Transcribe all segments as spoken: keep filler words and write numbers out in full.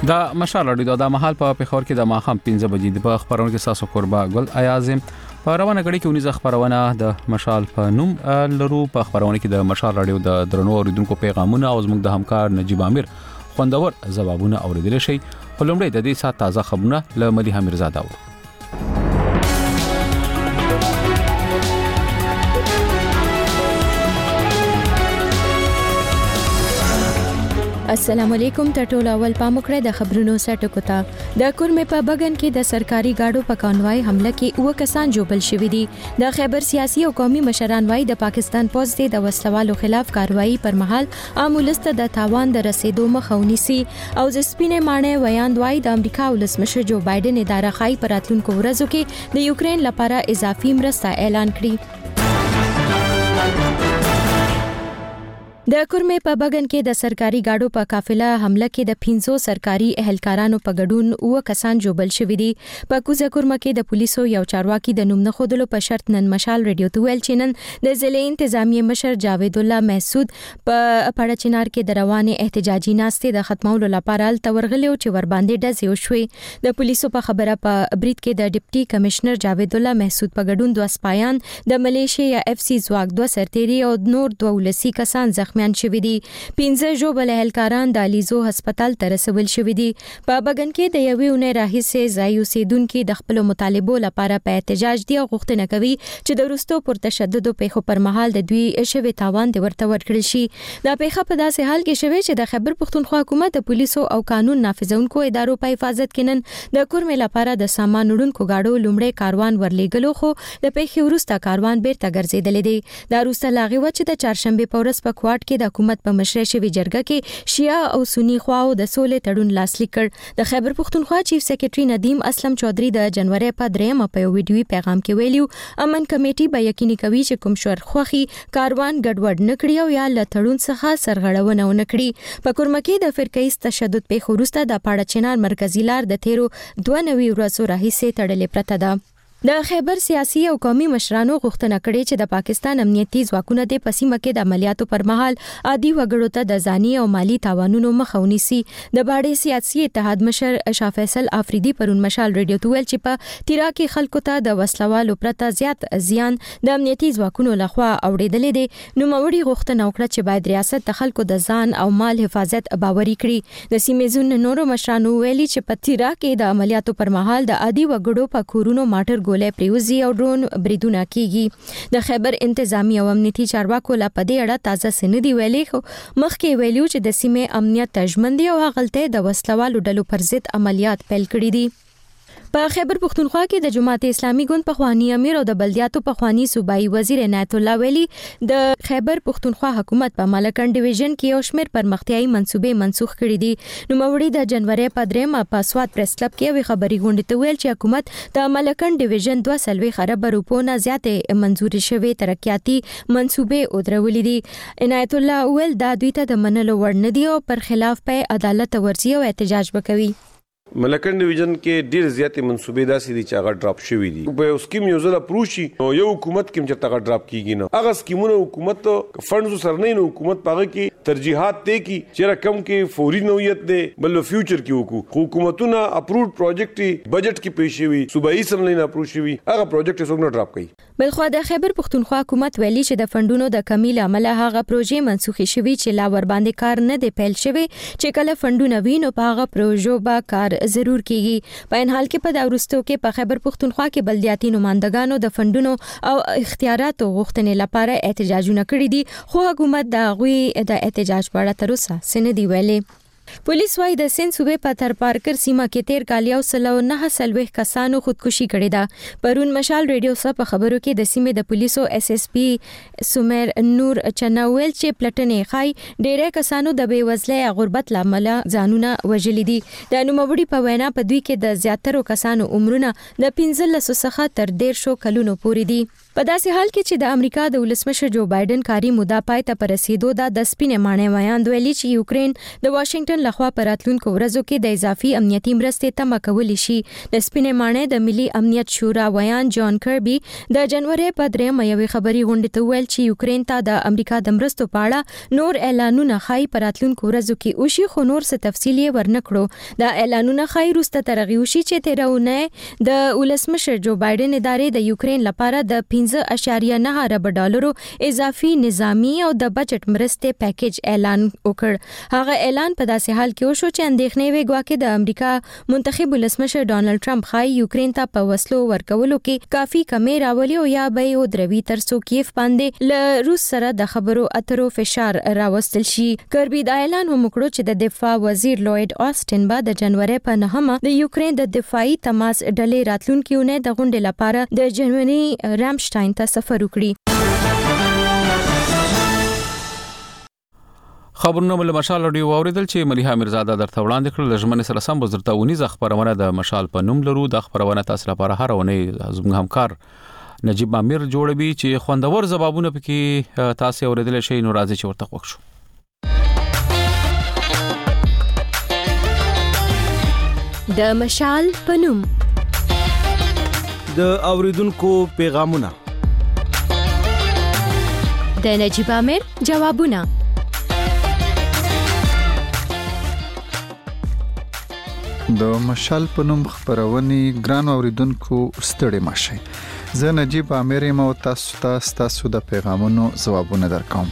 د مشال اړیدو د محل په پخور کې د ماخام پنځه بجې د خبرونه کې ساسو قربا ګل ایازم په روانه غړي کې ونیز خبرونه د مشال په نوم لرو په خبرونه کې د مشال رادیو د درنو اوریدونکو پیغامونه او زموږ د همکار نجیب امیر خوندور ځوابونه اوریدل شي. خلومړی د دې سات تازه خبرونه له مليحه میرزاده و. السلام علیکم ټټول اول پامکړه د خبرونو سټکو ته د کورمه په بغن کې د سرکاري گاډو په کانوای حمله کې اوه کسان جوړل شوې دي. د خیبر سیاسي او قومي مشران وايي د پاکستان پوز د وسلوالو خلاف کاروایی پر مهال عامولسته د تاوان د رسیدو مخاوني سي او د سپینې مانې ویان وايي د امریکا ولسمشر جو بایدن اداره خای پراتلونکو ورځو کې د یوکرين لپاره اضافي مرسته اعلان کړي. د کورمه په بغن کې د سرکاري گاډو په قافله حمله کې د پنځو سرکاري اهلکارانو په ګډون اوه کسان جوړل شوې دي. په کوزه کورمه کې د پولیسو یو چارواکي د نوم نه خودلو په شرط نن مشال رادیو ته ویل چې نن د ضلع انتظامی مشر جاوید الله محسود په پړه چنار کې د روانه احتجاجي ناستې د ختمولو لپاره تورغلو چې ور باندې ډزې وشوي. د پولیسو په خبره په بریټ کې د ډیپټي کمشنر جاوید الله محسود په ګډون دوه سپایان د ملیشیا اف سی ځواک دوه سرتيري او نور دوه ولسی کسان زخمي شوی دي. پنځه جوړل اهلکاران د الیزو هسپتال ته رسول شوی دي. په بغن کې د یوې اونۍ راهیسې ځای اوسیدونکو د خپل مطالبو لپاره په احتجاج دي او غوښتنه کوي چې د وروستو پر تشدد پیښو پر مهال د دوی شوی تاوان د ورته ورکړل شي. دا پیښه په داسې حال کې شوی چې د خیبر پښتونخوا حکومت د پولیسو او قانون نافذونکو ادارو په حفاظت کې نن د کورمه لپاره د سامان وړونکو گاډو لومړی کاروان ورلېګلو خو د پیښې وروسته کاروان بیرته ګرځیدل دي. دا وروسته لاغي و چې د چهارشنبه په ورځ په کوټ کې د حکومت په مشرۍ شوی جرګه کې شیعه او سنی خواو د سولې تړون لاسلیک کړ. د خیبر پښتونخوا چیف سیکریټري ندیم اسلم چودري د جنوري په درېمه په یو ویډیوي پیغام کې ویلو امن کمیټي به یقیني کوي چې کوم شور خوخي کاروان ګډوډ نکړي او یا له تړون څخه سرغړونه ونه کړي. په کورمه کې د فرقې تشدد پیښو وروسته د پاړه چنار مرکزی لار د تیرو دوه نوي ورځو راهیسې تړلې پرته ده. د خیبر سیاسي او قومي مشرانو غوښتنه کړې چې د پاکستان امنیتي ځواکونه د پسیمه کې د عملیاتو پر مهال عادي وګړو ته د ځاني او مالی تاوانونو مخه ونیسي. د باډي سیاسي اتحاد مشر شاه فیصل افریدي پرون مشال رادیو ته ویل چې په تیرا کې خلکو ته د وسلوالو پرته زیات زیان د امنیتي ځواکونو لخوا اوریدلې دي. نو موري غوښتنه وکړه چې باید ریاست د خلکو د ځان او مال حفاظت باوري کړي. د سیمې زون نورو مشرانو ویلي چې په تیرا کې د عملیاتو پر مهال د عادي وګړو په کورونو ماټر ګولې پریوزي او ډرون بریدونه کیږي. د خیبر انتظامی او امنیتي چارواکو لا پدې اړه تازه سندې ویلي خو مخکې ویلو چې د سیمې امنیت تجمندي او غلطه د وسلوالو ډلو پر ضد عملیات پیل کړي دي. په خیبر پښتونخوا کې د جماعت اسلامي ګوند پخوانی امیر او د بلدیاتو پخوانی صوبایي وزیر عنایت الله ویلي د خیبر پښتونخوا حکومت په مالکن ډیویژن کې یو شمېر پرمختیايي منصوبې منسوخ کړي دي. نو موري د جنوري په درېمه په سواد پریس کلب کې وی خبري غونډه ته ویل چې حکومت د مالکن ډیویژن دوه سلوي خراب روپو نه زیاتې منزوري شوی ترقیاتي منصوبې او درولې دي. عنایت الله ویل دا دوی ته د منلو وړ نه دي او پر خلاف په عدالت ورزي او احتجاج وکوي. ملکن ډیویژن کې ډیر زیاتې منصوبې داسې دي چې هغه ډراپ شوي دي. په یو سکیم یو ځل اپروشي نو یو حکومت کې چې هغه ډراپ کیږي نه هغه سکیمونه حکومت فندز سره نه حکومت پاغه کې ترجیحات ته کی چې رقم کې فوري نوعیت ده بل فیوچر کې وکړو. حکومتونه اپروډ پروجیکټ بجټ کې پیښ شوی صوبایي سره نه اپروش شوی هغه پروجیکټ څنګه نه ډراپ کړي. بلخو د خیبر پښتونخوا حکومت ویلي چې د فندونو د کمی لامل هغه پروژې منسوخي شوی چې لا ور باندې کار نه دی پیل شوی چې کله فندونه وینو په هغه پروژو به کار ضرور کیږي. په ان حال کې په دا ورستو کې په خیبر پښتونخوا کې بلدیاتي نمائندګانو د فندونو او اختیاراتو غوښتنې لپاره احتجاجونه کړي دي خو حکومت د غوي د احتجاج په اړه تر اوسه څه نه دی ویلي. پولیس وايي د سند صوبې په تر پارکر سیمه کې تیر کال یو سل او نه سلويخ کسانو خودکشي کړې ده. پرون مشال رادیو سره په خبرو کې د سیمې د پولیسو اس اس پی سومر نور چناویل چې پلټنې خای ډېر کسانو د بې وزلۍ غربت لامل ځانونه وژلي دي. د نوموړي په وینا په دوی کې د زیاترو کسانو عمرونه د پنځلس څخه تر ډېر شو کلونو پورې دي. په داسې حال کې چې د امریکا د ولسمشر جو بایدن کاری موده پای ته رسیدو د سپینې مانې ویاند ویلي چې یوکرين د واشنگټن لخوا په راتلونکو ورځو کې د اضافي امنیتي مرستې تمه کولی شي. د سپینې مانې د ملي امنیت شورا ویاند جان کربي د جنوري په درېمه یوې خبري غونډې ته ویل چې یوکرين ته د امریکا د مرستو په اړه نور اعلانونه خای په راتلونکو ورځو کې او شي خو نور څه تفصیل یې ورنکړو. د اعلانونه خای روسته ترغیو شي چې تیرونه د ولسمشر جو بایدن ادارې د یوکرين لپاره د پنځه اعشاریه نه ارب ډالرو اضافي نظامی او د بجټ مرستې پیکیج اعلان وکړ. هغه اعلان په داسې حال کې وشو چې اندېښنې وی ګواکې د امریکا منتخب ولسمشر ډانلډ ټرمپ خای یوکرين ته په وسلو ورکولو کې کافي کمی راولي او یا به یو دروي تر څو کیف باندې ل روس سره د خبرو اترو فشار راوستل شي. کربي د اعلان هم وکړو چې د دفاع وزیر لوید آستن به د جنوري په نهمه د یوکرين د دفاعي تماس ډلې راتلونکي اونۍ د غونډې لپاره د جرمني رامشتاین ته سفر وکړي. خبرونه مل مشال رادیو اوریدل چې مليحه میرزاده درته وړاندې کړل. لجمن سره سم وزرته ونیز خبرونه د مشال په نوم لرو. د خبرونه تاسو لپاره هر ونی زموږ همکار نجیب امیر جوړوي چې خوندور جوابونه پکې تاسو اوریدل شي. نو راځي چې ورته وښو. د مشال په نوم د اوریدونکو پیغامونه، د نجیب امیر جوابونه. د مشال په نوم خبرونه ګران اوریدونکو ستړي ماشي. زه نجیب امیر یم او تاسو ته تاسو د پیغامونو ځوابونه درکوم.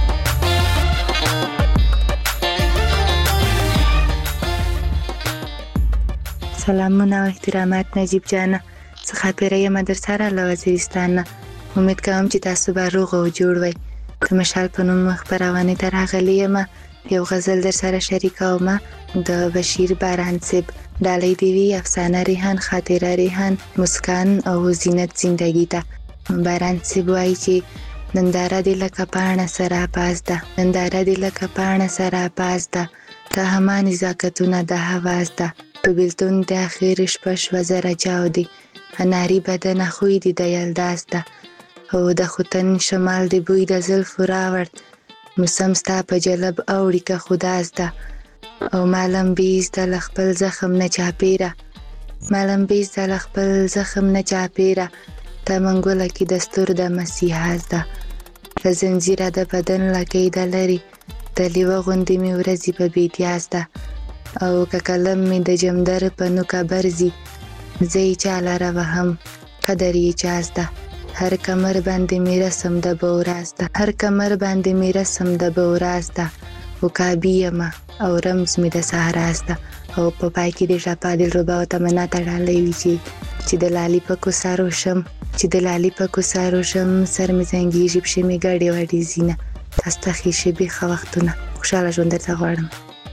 سلامونه او احترامات نجیب جانه، څخه پیره یم در سره له وزیرستان. امید کوم چې تاسو به روغ او جوړ وئ. د مشال په نوم خبرونه تر راغلی یم. یو غزل در سره شریکوم د بشیر باران صاحب. ډالۍ دی وی افسانه ریحان، خاطره ریحان، مسکان او زینت زندگی ته. باران صاحب وایي چې ننداره دی لکه پاڼه سره پاس ده، ننداره دی لکه پاڼه سره پاس ده، ته همان نزاکتونه د حواس ده. په بیلتون د اخیر شپه شوه زره چاودي، اناري بدنه خوی دی د یلداز ده. او د خوتن شمال دی بوی د زلفو راوړ، موسم ستا په جلب اوړي که خداز ده. او مالم بیز د خپل زخم نه چاپیره، مالم بیز د خپل زخم نه چاپیره، ته منګوله کې دستور د مسیحاز ده. د زنجیره د بدن لکې د لري، د لیوه غوندې مې ورځي په بیتیاز ده. او که کلم می د جمدر په نوکه برزي، زه یې چاله روهم قدر یې چاز ده. هر کمر باندې می رسم د بوراز ده، هر کمر باندې می رسم د بوراز ده. او کابی یم او رمز می د سهراز ده. او په پای کې د شپه د ربا او تمنا تړلې وی چې چې د لالي په کوسارو شم، چې د لالي په کوسارو شم، سر می زنګي جيب شي می ګاډي وړي زینه. تاسو ته خې شي به خو وختونه خوشاله ژوند درته غواړم.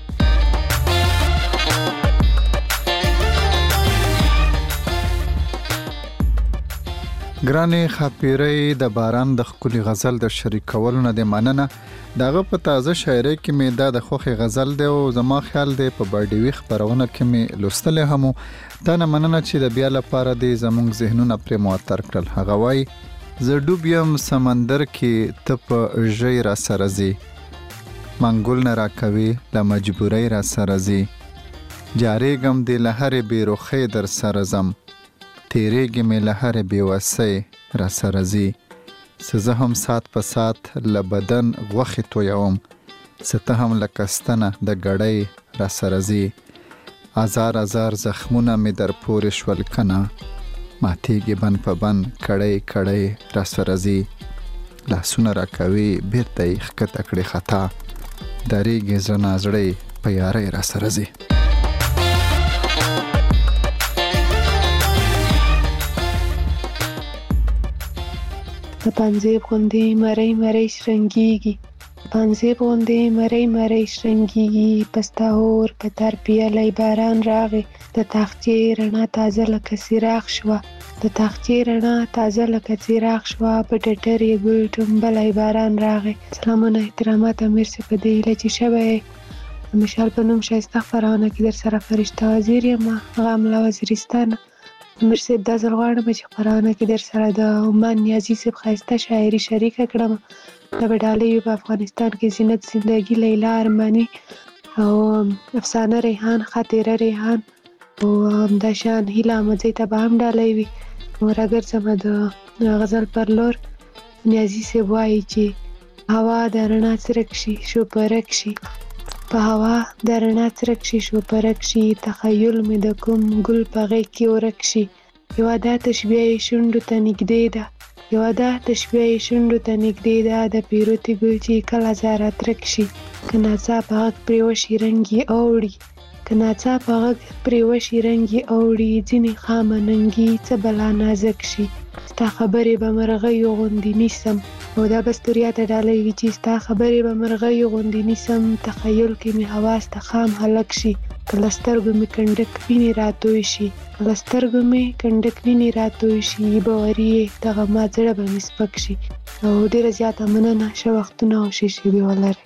ګرانې خاپیرې د باران د خولي غزل د شریکولو نه د مننه. دغه په تازه شاعري کې مې دا د خوخي غزل دی او زما خیال دی په باډیوي خبرونه کې مې لوستل هم. دا نه مننه چې د بیا لپاره د زمونږ ذهنونه پر موثر کړل. هغه وای زه ډوب یم سمندر کې ته په ژی را سره زی، منګول نه راکوي له مجبورۍ را سره زی، جاریږم د لهرې بیروخۍ در سره زم، تیریږي مې لهرې بیوسۍ را سره زی. سزه هم سات په سات له بدن غوښې تویوم، سته هم لکه ستنه د ګړۍ را سره زی. ازار ازار زخمونه مې در پورې شول کنه، ماتیږي بن په بن کړی کړی را سره زی. لاسونه راکوي بیرته یې ښکته کړې خطا، دریږي زړه نازړی په یارۍ را سره زی. د پنځیب غوندې مرۍ مرۍ شرنګېږي، پنځیب غوندې مرۍ مرۍ شرنګېږي، پستا اور په تر پیالی باران راغی، د تاخچې رڼا تازه لکه څراغ شوه، د تاخچې رڼا تازه لکه څراغ شوه، په ټټر یې ګل ټومبلی باران راغی. سلامونه احترامات امیر صاحب، په دې هیله چې شوی د مشال په نوم ښایسته خپرونه کې در سره فرشته وزیر یم، هغه هم له وزیرستانه. امیر صاحب دا ځل غواړم چې خپرونه کې در سره د عمان نیازي صاحب ښایسته شاعري شریکه کړم. د بډالیو په افغانستان کې زینت زندگی، لیلا ارماني او افسانه ریحان، خاطره ریحان او همداشان هیله احمدزی ته به هم ډالۍ وي. نو راګرځمه د غزل پر لور. نیازي صاحب وایي چې هوا د رڼا څرک شي شوپرک شي، په هوا د رڼا څرک شي شوپرک شي، تخیل مې د کوم ګل په غېږ کې ورک شي. یوه دا تشبیه یې شونډو ته نږدې ده، یوه دا تشبیه یې شونډو ته نږدې ده، د پیروتې ګل چې کله ځه راترک شي. که ناڅاپه غږ پرې وشي رنګ یې اوړي، که ناڅاپه غږ پرې وشي رنګ یې اوړي، ځینې خامه ننګي څه بلا نازک شي. ستا خبرې به مرغیو غوندې نیسم، او دا بستوریا ته ډالۍ وي چې ستا خبرې به مرغیو غوندې نیسم، تخیل کې مې حواس ته خام هلک شي. که له سترګو مې کنډک وینې راتوی شي، که له سترګو مې کنډک وینې راتوی شي، باوري یې دغه ما زړه به مې سپک شي. او ډېره زیاته مننه، ښه وختونه او ښې شېبې ولرئ.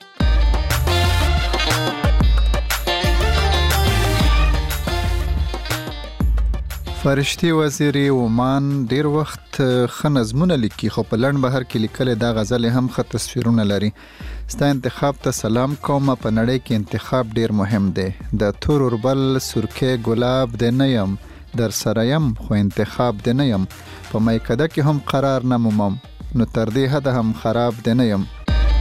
فرشتي وزیري عمان ډیر وخت ښه نظمونه لیکي، خو په لنډ بهر کې لیکل دا غزل هم ښه تصویرونه لري. ستا انتخاب ته سلام کوم. په نړۍ کې انتخاب ډیر مهم دی. د تور اوربل سرکه ګلاب د نه یم، در سره یم خو انتخاب د نه یم، په میکده کې هم قرار نه مومم، نو تر دې حده هم خراب د نه یم.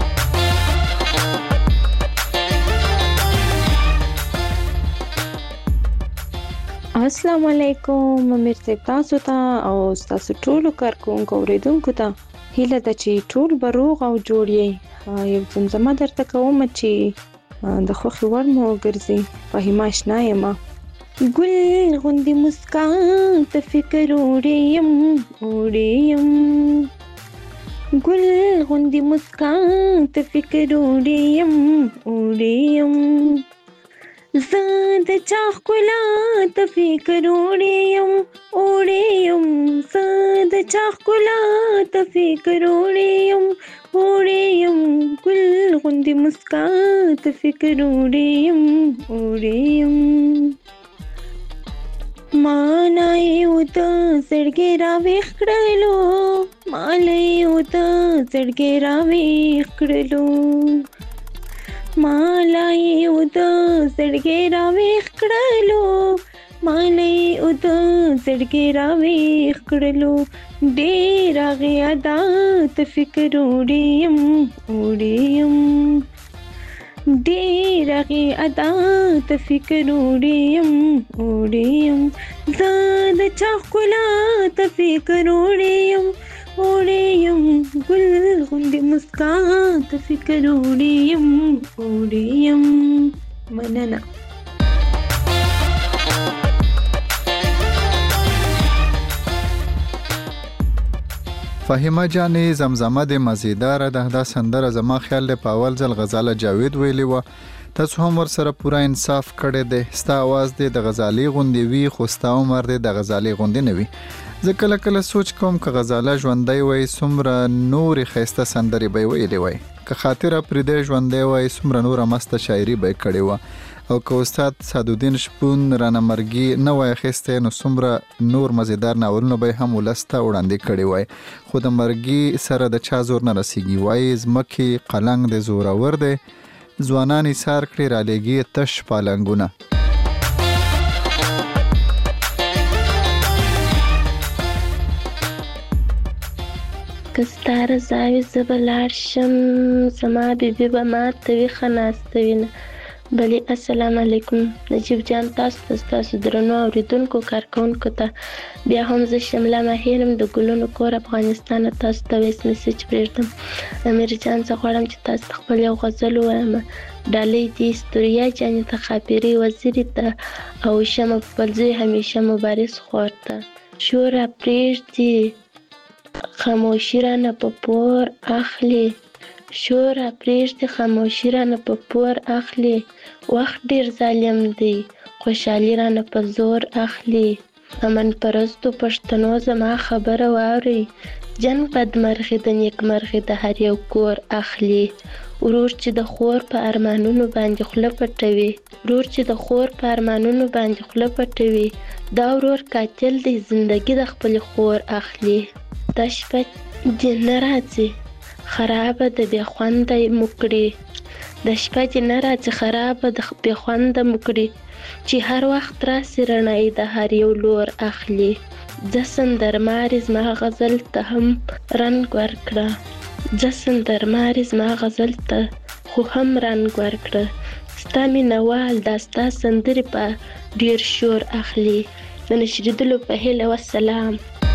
السلام علیکم. امیر صاحب تاسو ته او تاسو ټولو کارکونکو اوریدونکو ته هیله ده چې ټول به روغ او جوړ یې. یو زمزمه درته کوم چې د خوښې وړ مو وګرځي. فهیمه اشنا یم. ګل غوندې مسکا ته فکر وړې یم وړې یم، ګل غوندې مسکا ته فکر وړې یم وړې یم، زه د چا ښکلا ته فکر وړې یم وړې یم، زه د چا ښکلا ته فکر وړې یم وړې یم، ګل غوندې مسکا ته فکر وړې یم وړې یم. مانا یو د زړګي راویښ کړلو، مالا یو د زړګي راویښ کړلو، مالا یو د زړګي راویښ کړلو، مالا یو د زړګي راویښ کړلو، ډېر هغې ادا ته فکر وړې یم وړې یم، ډېر هغې ادا ته فکر وړې یم وړې یم، زه د چا ښکلا ته فکر وړې یم وړې یم، ګل غوندې مسکا ته فکر وړې یم وړې یم. مننه. فهیمه جانې زمزمه د مزیداره ده. دا سندره زما خیال دی په اول ځل غزاله جاوید ویلی وه. تاسو هم ورسره پوره انصاف کړی دی. ستا اواز دی د غزالي غوندې وي، خو ستا عمر دی د غزالي غوندې نه وي. زه کله کله سوچ کوم که غزاله ژوندی وای څومره نورې ښایسته سندرې به یې ویلې وای، که خاطره پرېدی ژوندی وای څومره نوره مسته شاعري به یې کړې وه، او که استاد سعدالدین شپون رانه مرګي نه وای اخیستی نو څومره نور مزیدار ناولونه به هم ولس ته وړاندې کړي وای. خو د مرګي سره د چا زور نه رسیږي. وایي ځمکې قلنګ د زورور دی، ځوانان ایثار کړي رالیږي تش پالنګونه. که ستا رضا وي زه به لاړ شم، زما بیبي به ماته ویښه ناسته وینه. بلې السلام علیکم نجیب جان، تاسو ته ستاسو درنو اورېدونکو کارکوونکو ته بیا هم زه شمله مهیر یم د ګلونو کور افغانستان. تاسو ته ویس میسج پرېږدم. امیر جان زه غواړم چې تاسو ته خپل یو غزل ووایم. ډالۍ دې ستوریا جانې ته، خاپیرې وزیرې ته، او شمه پلزوی همیشه مبارز خور ته. شوره پرېږدي خاموشي رانه په پور اخلي، شوره پرېږدي خاموشي رانه په پور اخلي، وخت ډېر ظالم دی خوشحالي رانه په زور اخلي. امن پرستو پښتنو زما خبره واورئ، جنګ بدمرغي د نیکمرغي د هر یو کور اخلي. ورور چې د خور په ارمانونو باندې خوله پټوي ورور چې د خور په ارمانونو باندې خوله پټوي دا ورور قاتل دی زندگی د خپل خور اخلي دا شپه دې نه راځي خرابه د بې خونده مکړي د شپه دې نه راځي خرابه د بې خونده مکړي چې هر وخت راسي رڼایي د هر یو لور اخلي زه سندرمارې زما غزل ته هم رنګ ورکړه زه سندرمارې زما غزل ته خو هم رنګ ورکړه ستا مینهوال دا ستا سندرې په ډېر شور اخلي د نشریدلو په هیله والسلام.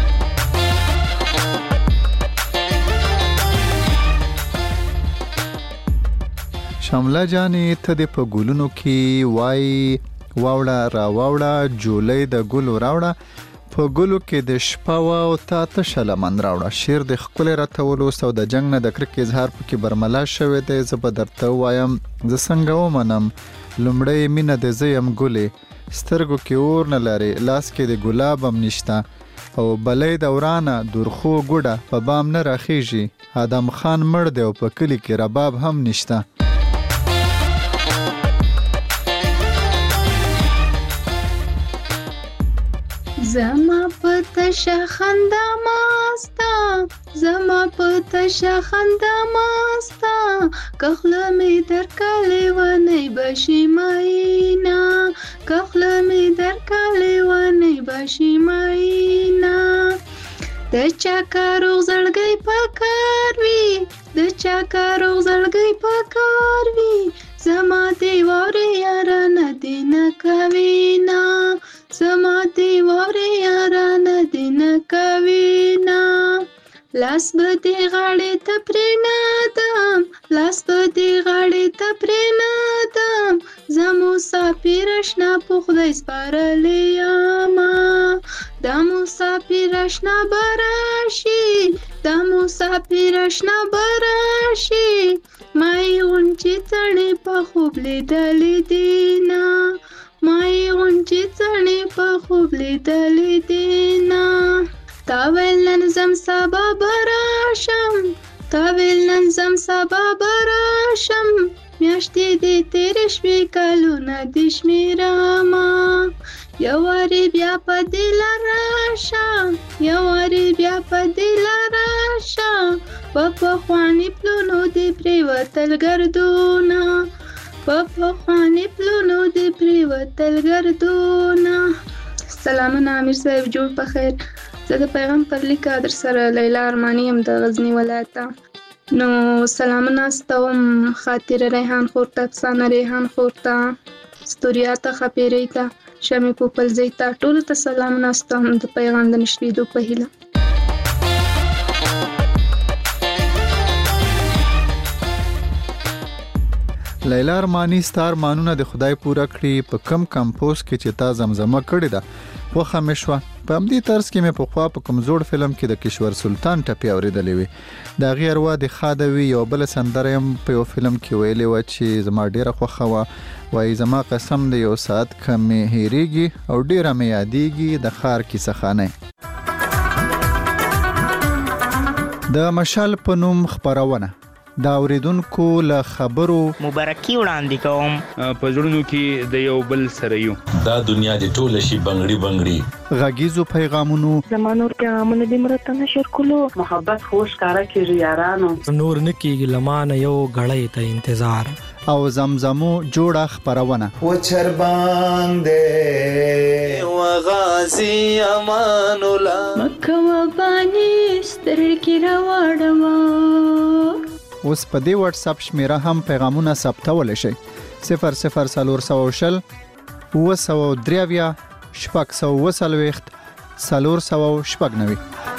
شامله جانې ته دې په ګلونو کې وای واوړه را واوړه جولۍ د ګلو راوړه په ګلو کې د شپه وا او تا ته شلمن راوړه شعر د ښکلې راته ولوست او د جنګ نه د کرکې اظهار پکې برملا شوی دی. زه به درته ووایم زه څنګه ومنم لومړی مینه د زه یم ګلې سترګو کې اور نه لرې لاس کې د ګلاب هم نشته او بلۍ دورانه دورخو ګوډه په بام نه راخیږي آدم خان مړ دی او په کلي کې رباب هم نشته. زما پته شخنده ماستا زما پته شخنده ماستا کخله می در کلی و نی باشی ماینا کخله می در کلی و نی باشی ماینا د چا کاروغ زړګی پکار وی د چا کاروغ زړګی پکار وی زما دی وره یارانه دی نه کوینا زما دی وره یارانه دی نه کوینا لاس به دی غاړې ته پرې نادم لاس به دی غاړې ته پرې نادم زه مسافر اشنا په خدای سپارلی یاما دا مسافر اشنا به راشي دا مسافر اشنا به راشي مای غونچې څڼې په خوب لیدلې دینا مای غونچې څڼې په خوب لیدلې دینا تا ویل نن زم سبا براشم تا ویل نن زم سبا براشم میاشتې دې تیرې شوې کلونه دې شمېرمه یو وارې بیا په دې لار راشه یو وارې بیا په دې لار راشه په پخواني پلونو دې پرېوتل ګردونه په پخواني پلونو دې پرېوتل ګردونه. سلامونه امیر صاحب جوړ په خیر. زه د پیغام پر لیکه در سره لیلا ارمانی یم د غزنی ولایته نو سلامونه ستوم خاطر ریحان خور ته افسانه ریحان خور ته ستوریا ته خپیرې ته شمې پوپلزۍ ته ټولو ته سلامونه ستوم د پیغام د نشریدو په هیله. لیلا ارمانی ستا ارمانونه د خدای پوره کړي په کم کمپوز کې چې تا زمزمه کړې ده خوښه مې شوه. په همدې طرز کې مې پخوا په کوم زوړ فلم کې د کشور سلطان ټپې اورېدلې وې د هغې اروا د ښاده وي. یو بله سندره هم په یو فلم کې ویلې وه چې زما ډېره خوښه وه وایي زما قسم د یو ساعت کم مې هېرېږي او ډېره مې یادېږي د ښار کیسه خانۍ. د مشال په نوم خپرونه دا اوریدونکو له خبرو مبارکي وړاندې کوم په زړونو کې د یو بل سره یو دا دنیا د ټوله شي بنگړي بنگړي غږیزو پیغامونو زمانور پیغامونه د مرته نشر کولو محبت خوش کارا کیږي یارانو نور نکیږي لمانه یو غړې ته انتظار او زمزمو جوړه خبرونه و چر باندې و غازی امان الله مکه و بانی سترګې راوړم. اوس په دې واتس اپ شمیره هم پیغامونه ثبتولی شئ صفر صفر څلور سوه شل اوه سوه درې اویا شپږ سوه اوه څلوېښت څلور سوه شپږ نوي.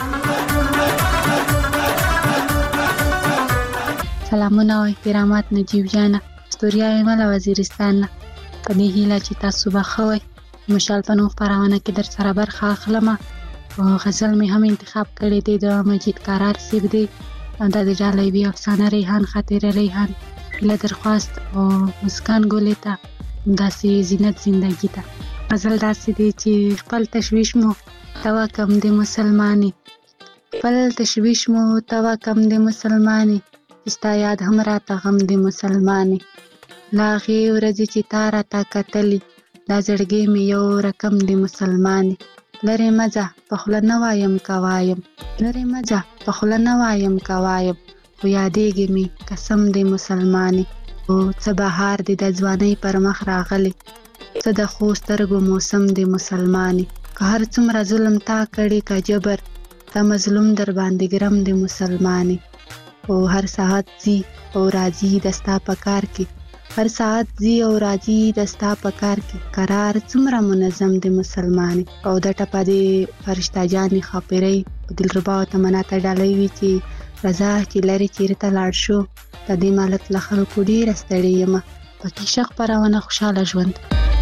سلامونه او احترامات نجیب جانه ستوریا یم له وزیرستان نه په دې هیله چې تاسو به ښه وئ. مشال په نوم خپرونه کې در سره برخه اخلم او غزل مې هم انتخاب کړی دی د مجید قرار صاحب دی دا د جالبی افسانه ریحان خاطر ریحان له درخواست او مسکان ګولې ته داسې زینت زندگی ته غزل داسې دی چې خپل تشویش مو توا کم د مسلمانی خپل تشویش مو توا کم د مسلمانی ستا یاد هم راته غم دی مسلمانې. لا هغې ورځې چې تا راته کتلې دا زړګی مې یو رقم دی مسلمانې. لرې مه ځه په خوله نه وایم که وایم، لرې مه ځه په خوله نه وایم که وایم، خو یادېږي مې قسم دی مسلمانې. او څه بهار دی د ځوانۍ پر مخ راغلی، څه د ښو سترګو موسم دی مسلمانې. که هر څومره ظلم تا کړي که جبر، تا مظلوم در باندې ګرم دی مسلمانې. او هر ساعت ځي او راځي د ستا په کار کې، هر ساعت ځي او راځي د ستا په کار کې، قرار څومره منظم دی مسلمانې. او د ټپه دې فرشته جانې خاپیرۍ په دلربا او تمنا ته ډالۍ وي چې رضا چې لرې چیرې ته لاړ شو، د دې مالت له خلکو ډېره ستړې یمه، پکې ښه خپرونه خوشحاله ژوند.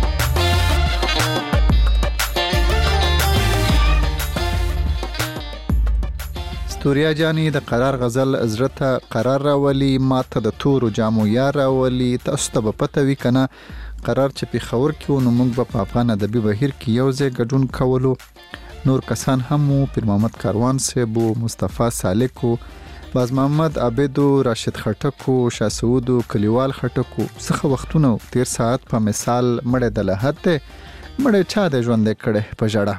ستوریا جانی د قرار غزل زړه ته قرار راولي، ماته د تورو جامو یار راولي. تاسو ته به پته وي کنه قرار چې پېښور کې و نو موږ به په افغان ادبي بهیر کې یو ځای ګډون کولو. نور کسان هم وو، پیر محمد کاروان صاحب و، مصطفی سالک و، باز محمد عابد و، راشد خټک و، شاه سعود و، کلیوال خټک و. څخه وختونه تیر ساعت په مثال مړی د لحد دی، مړی چا دی ژوندی کړی په ژړه.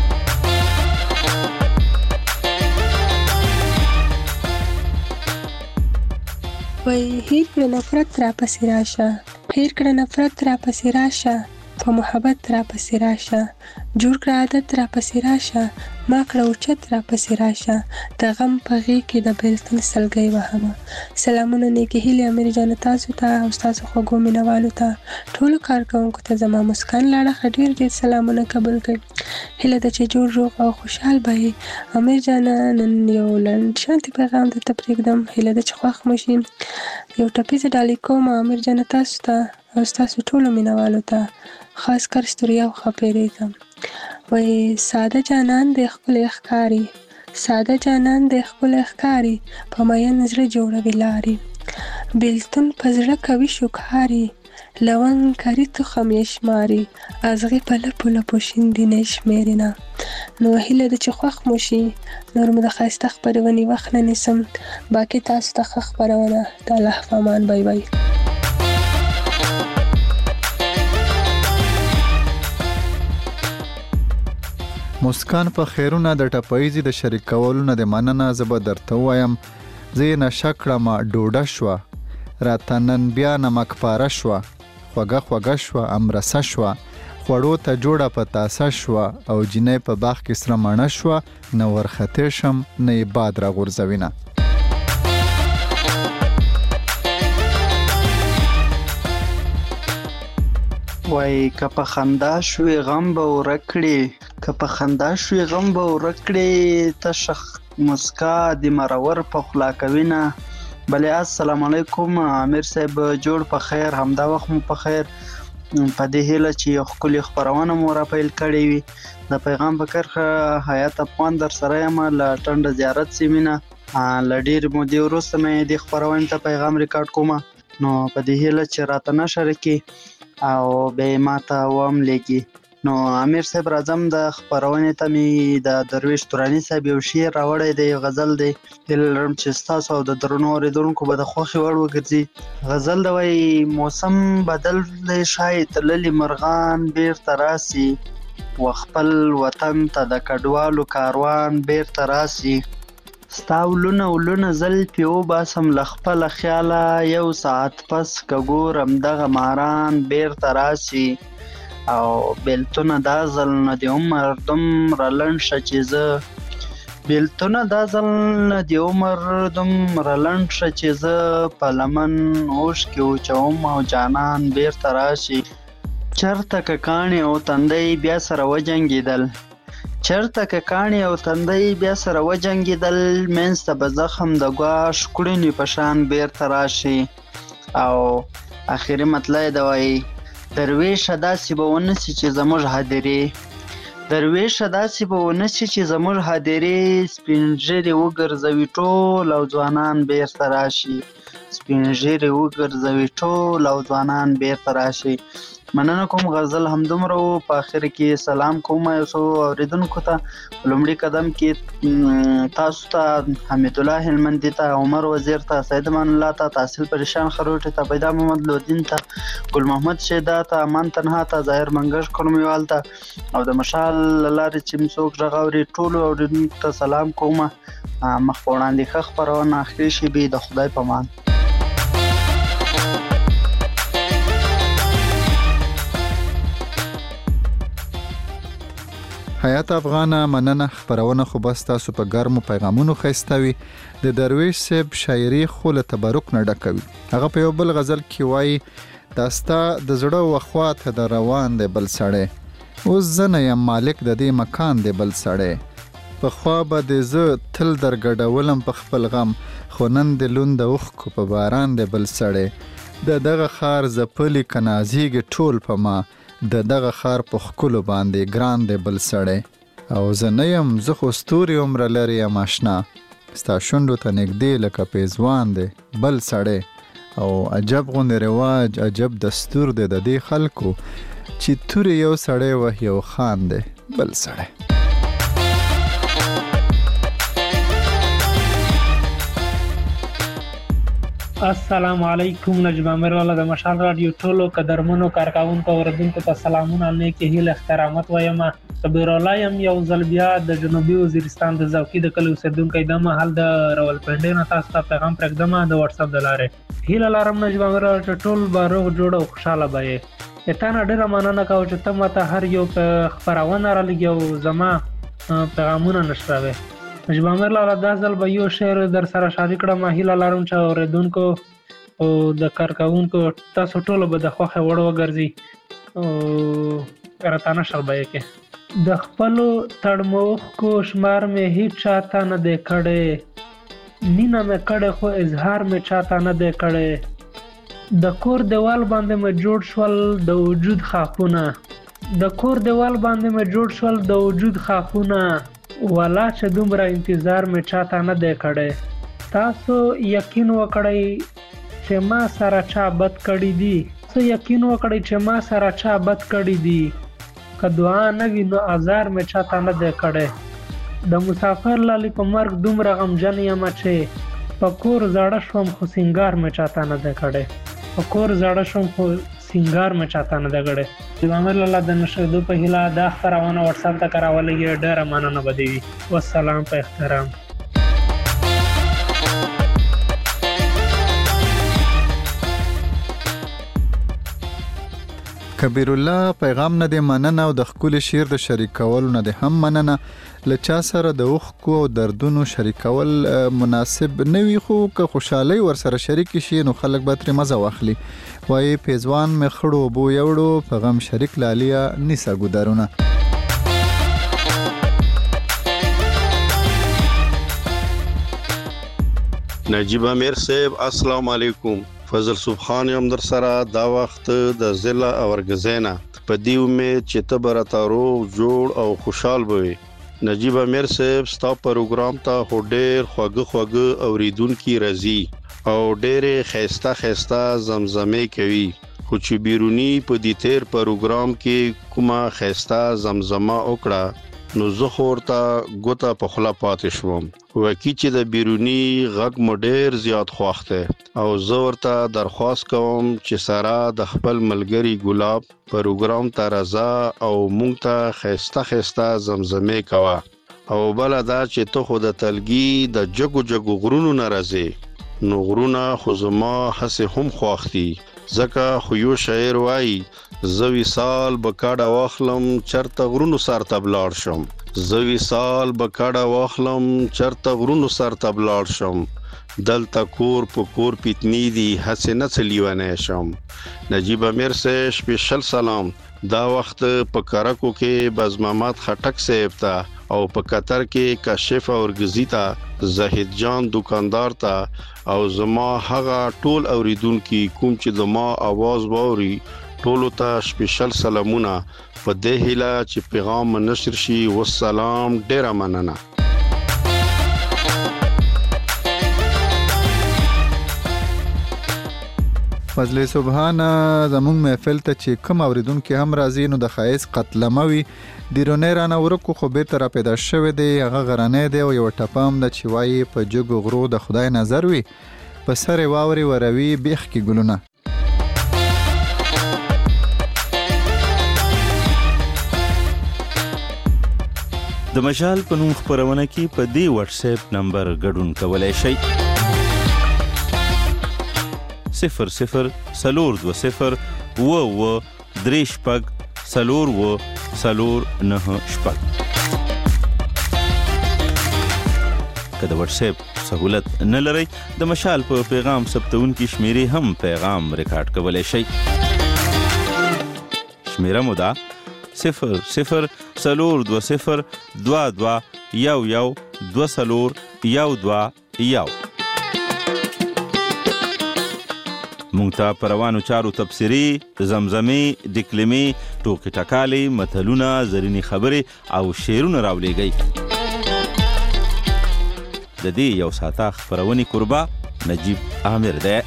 وای هیر کړه نفرت را پسې راشه، هیر کړه نفرت را پسې راشه، په محبت را پسې راشه، جوړ کړه عادت را پسې راشه، ما کړه اوچت را پسې راشه، د غم په غېږ کې د بېلتون سلګۍ وهمه. سلامونه نیکې هیلې امیر جان تاسو ته او ستاسو خوږو مینوالو ته، ټولو کارکوونکو ته زما مسکان لاړه ډېر ډېر سلامونه قبول کړئ. هیله ده چې جوړ روغ او خوشحال به یې. امیر جانه نن یو لنډ شانتي پیغام درته پرېږدم، هیله ده چې خوښ مو شي. یو ټپیزه ډالۍ کوم امیر جانه تاسو ته او ستاسو ټولو مینوالو ته، خاص کر ستوریا او خاپیرۍ ته. وای ساده جانان دی ښکلی ښکاري، ساده جانان دی ښکلی ښکاري، په مین زړه جوړوي لارې، بېلتون په زړه کوي شکاري، لونګ کري تخم یې شماري، ازغې په لپو لپو شیندي نه شمېري نه. نو هیله ده چې خوښ مو شي. نور مو د ښایسته خپرونې وخت نه نیسم، باقي تاسو ته ښه خپرونه. د الله په امان. بای بای. مسکان په خیرونه د ټپایزي د شریک کولو نه د مننه. زه به درته ووایم زه یې نشه کړمه ډوډه شوه، راته نن بیا نمک پاره شوه، خوږه خوږه شوه امرسه شوه، خوړو ته جوړه په تاسه شوه، او جینۍ په باغ کې سره مڼه شوه، نه ورختې شم نه یې باد را غورځوینه. وای که په خندا شوې غم به ورک کړې، که په خندا شوې غم به ورک کړې، تشه مسکا د مرور په خوله کوینه. بلې السلام علیکم امیر صاحب، جوړ په خیر، همدا وخت مو په خیر. په دې هیله چې یو ښکلې خپرونه مو را پیل کړې وي. د پیغام په کرښه حیات افغان در سره یم له ټنډه زیارت سیمې نه. له ډېرې مودې وروسته مې دې خپرونې ته پیغام ریکارډ کومه، نو په دې هیله چې راته نشره کړي او به ماته وام لګي. نو امیر صاحب راځم د خپرونې ته مې د درویش توراني صاحب یو شعر راوړی دی، غزل دی. هیله لرم چې ستاسو او د درنو اورېدونکو به د خوښې وړ وګرځي. غزل دی وایي موسم بدل دی ښایي تللي مرغان بیرته راسي، و خپل وطن ته د کډوالو کاروان بیرته راسي. ستا ولونه ولونه زلفې وباسم له خپله خیاله، یو ساعت پس که ګورم دغه ماران بیرته راسي. او بیلتونه دا ځل نه د عمر دومره لنډ شه چې زه، بیلتونه دا ځل نه د عمر دومره لنډ شه چې زه، په لمن اوښکې وچوم او جانان بیرته راشي. چرته که کاڼې او تندی بیا سره وجنګېدل، چرته که کاڼې او تندی بیا سره وجنګېدل، منځ ته به زخم د ګواښ کړنې په شان بیرته راشي. او اخري مطلع یې د وایي درویشه داسې به ونسي چې زموږ هدیرې، درویشه داسې به ونسي چې زموږ هدیرې، سپین ږیرې وګرځوي ټول او ځوانان بیرته راشي. سپین ږیري وګرځوي ټول او ځوانان بیرته راشي. مننه کوم غزل همدومره و. په آخر کې سلام کوم یو څو اوریدونکو ته. په لومړي قدم کې تاسو ته حمید الله هلمندي ته، عمر وزیر ته، سید امان الله ته، تحصیل پریشان خروټي ته، پیدا محمد لودین ته، ګل محمد شیدا ته، امان تنها ته، ظاهر منګش کلمیوال ته او د مشال لارې چې څوک غږ اوري ټولو اوریدونکو ته سلام کوم. مخ په وړاندې ښه خپرونه اخري شي. به د خدای په امان. حیات افغانه مننه. خبرونه خو بس تاسو په ګرمو پیغامونو خېستوي. د درویش صاحب شاعري خو له تبرک نه ډکوي. هغه په یو بل غزل کې وایي داستا د زړه وخواته د روان دی بل سړی، اوس زنه یم مالک د دې مکان دی بل سړی، په خوا به د زه تل در ګډولم په خپل غم، خو نن د لوند اوښکو په باران دی بل سړی، د دغه خار زپلي کنازیږي ټول په ما، د دغه خار په خکلو باندې ګران دی بل سړی، او زه نه یم زه خو ستوري عمره لري یم آشنا، ستا شونډو ته نږدې لکه پیزوان دی بل سړی، او عجب غوندې رواج عجب دستور دی د دې خلکو چې توري یو سړی وه یو خان دی بل سړی. السلام علیکم. نجم امیر والا د مشال رادیو ټولو قدرمنو کارکونکو اوریدونکو ته سلامونه، نیکې هیلې احترامات وایم. کبیر الله یم یو ځل بیا د جنوبي وزیرستان د زوکی د کلي اوسیدونکی د مهال د راولپنډۍ نه تاسو ته پیغام پرېږدم د واتس اپ د لارې. هیله لرم نجم امیر والا چې ټول به روغ جوړ او خوشحاله به یې. تا نه ډېره مننه کوم چې ته ماته هر یو خپرونه رالېږي او زما پیغامونه نشروې. نجم امیر لاله دا ځل به یو شعر در سره شریک کړم. هیله لرم چې اوریدونکو او د کارکونکو تاسو ټولو به د خوښې وړ وګرځي او راته نشر به یې کې. د خپلو تړمو اوښکو شمار مې هېڅ چاته نه دی کړی، مینه مې کړې خو اظهار مې چاته نه دی کړی. د کور دیوال باندې مې جوړ شول د وجود خاپونه، د کور دیوال باندې مې جوړ شول د وجود خاپونه، والا چې دومره انتظار مې چاته نه دی کړی. تاسو یقین وکړئ چې ما سره چا بد کړي دي، څه یقین وکړئ چې ما سره چا بد کړي دي، که دعا نه وي نو ازار مې چاته نه دی کړی. د مسافر لالي په مرګ دومره غمجن یم چې په کور زړه شوم خو سینګار مې چاته نه دی کړی، په کور زړه شوم خو سینګار مې چاته نه دی کړی. د امیر لاله د نشریدو په هیله دا خپرونه واتس اپ ته کراولې. ډېره مننه به دې وي. والسلام په احترام. کبیر الله پیغام نه دی مننه او د ښکلي شعر د شریکولو نه دی هم مننه. له چا سره د اوښکو او دردونو شریکول مناسب نه وي، خو که خوشحالۍ ورسره شریک شي نو خلک به ترې مزه واخلي. وایي پیزوان مې خړو اوبو یوړو، په غم شریک لالیا نیسه ګودرونه. نجیب امیر صاحب السلام علیکم. فضل سبحان یم در سره دا وخت د ضلع اورګزینا په دی امید چې ته به راته روغ جوړ او خوشحال به. نجیب امیر صاحب ستا پروګرام ته خو ډېر خوږه خوږه اوریدونکي راځي او ډېرې ښایسته ښایسته زمزمې کوي، خو چې بیرونی په دې تیر پروګرام کې کومه ښایسته زمزمه وکړه نو زه خو ورته ګوته په خوله پاتې شوم. وکي چې د بیرونی غږ مو ډېر زیات خوښ دی او زه ورته درخواست کوم چې سره د خپل ملګري ګلاب پروګرام ته راځه او مونږ ته ښایسته ښایسته زمزمې کوه. او بله دا چې ته خو د تلګي د جګو جګو غرونو نه راځې نو غرونه خو زما هسې هم خوښ دي، ځکه خو یو شاعر وایي زه وصال به کډه واخلم چرته غرونو سر ته بلاړ شم، زه وصال به کډه واخلم چرته غرونو سر ته بلاړ شم، دلته کور په کور پیتنی دي هسې نه څه لیونی شم. نجیب امیر صاحب سپیشل سلام. دا وخت په کرکو کې بز محمد خټک صاحب ته او په قطر کې کاشف اورګزی ته، زاهد جان دکاندار ته او زما هغه ټول اوریدونکي کوم چې د ما आवाज ووري ټولو ته سپیشل سلامونه په دې هیله چې پیغام نشر شي. والسلام. ډیره مننه. فضل سبحان زموږ محفل ته چې کوم اوریدونکو هم راځي نو د خایس قتلموي دیرونه رانه ورکو خو بیرته را پیدا شوی دی هغه غرانه دی او یو ټپام د چوي په جګو غرو د خدای نظر وي په سر واوري وروي بیخ کې ګلونه. د مشال په نوم خبرونه کې په دې واتس اپ نمبر ګډون کولای شئ صفر صفر سلور دو صفر و و درې شپږ سلور و سلور نه شپږ. که د واتس اپ سہولت نه لرئ د مشال په پیغام ثبتونکي شمیرې هم پیغام ریکارډ کولای شئ. شمیره مو ده صفر صفر سلور دو صفر دوا دوا یو یو دو سلور یو دوا یو. مونږ ته په روانو چارو تبصرې، زمزمې، ډکلمې، ټوکې ټکالې، متلونه، زرینې خبرې او شعرونه راولیږئ. د دې یو ساعته خپرونې کوربه نجیب عامر دی.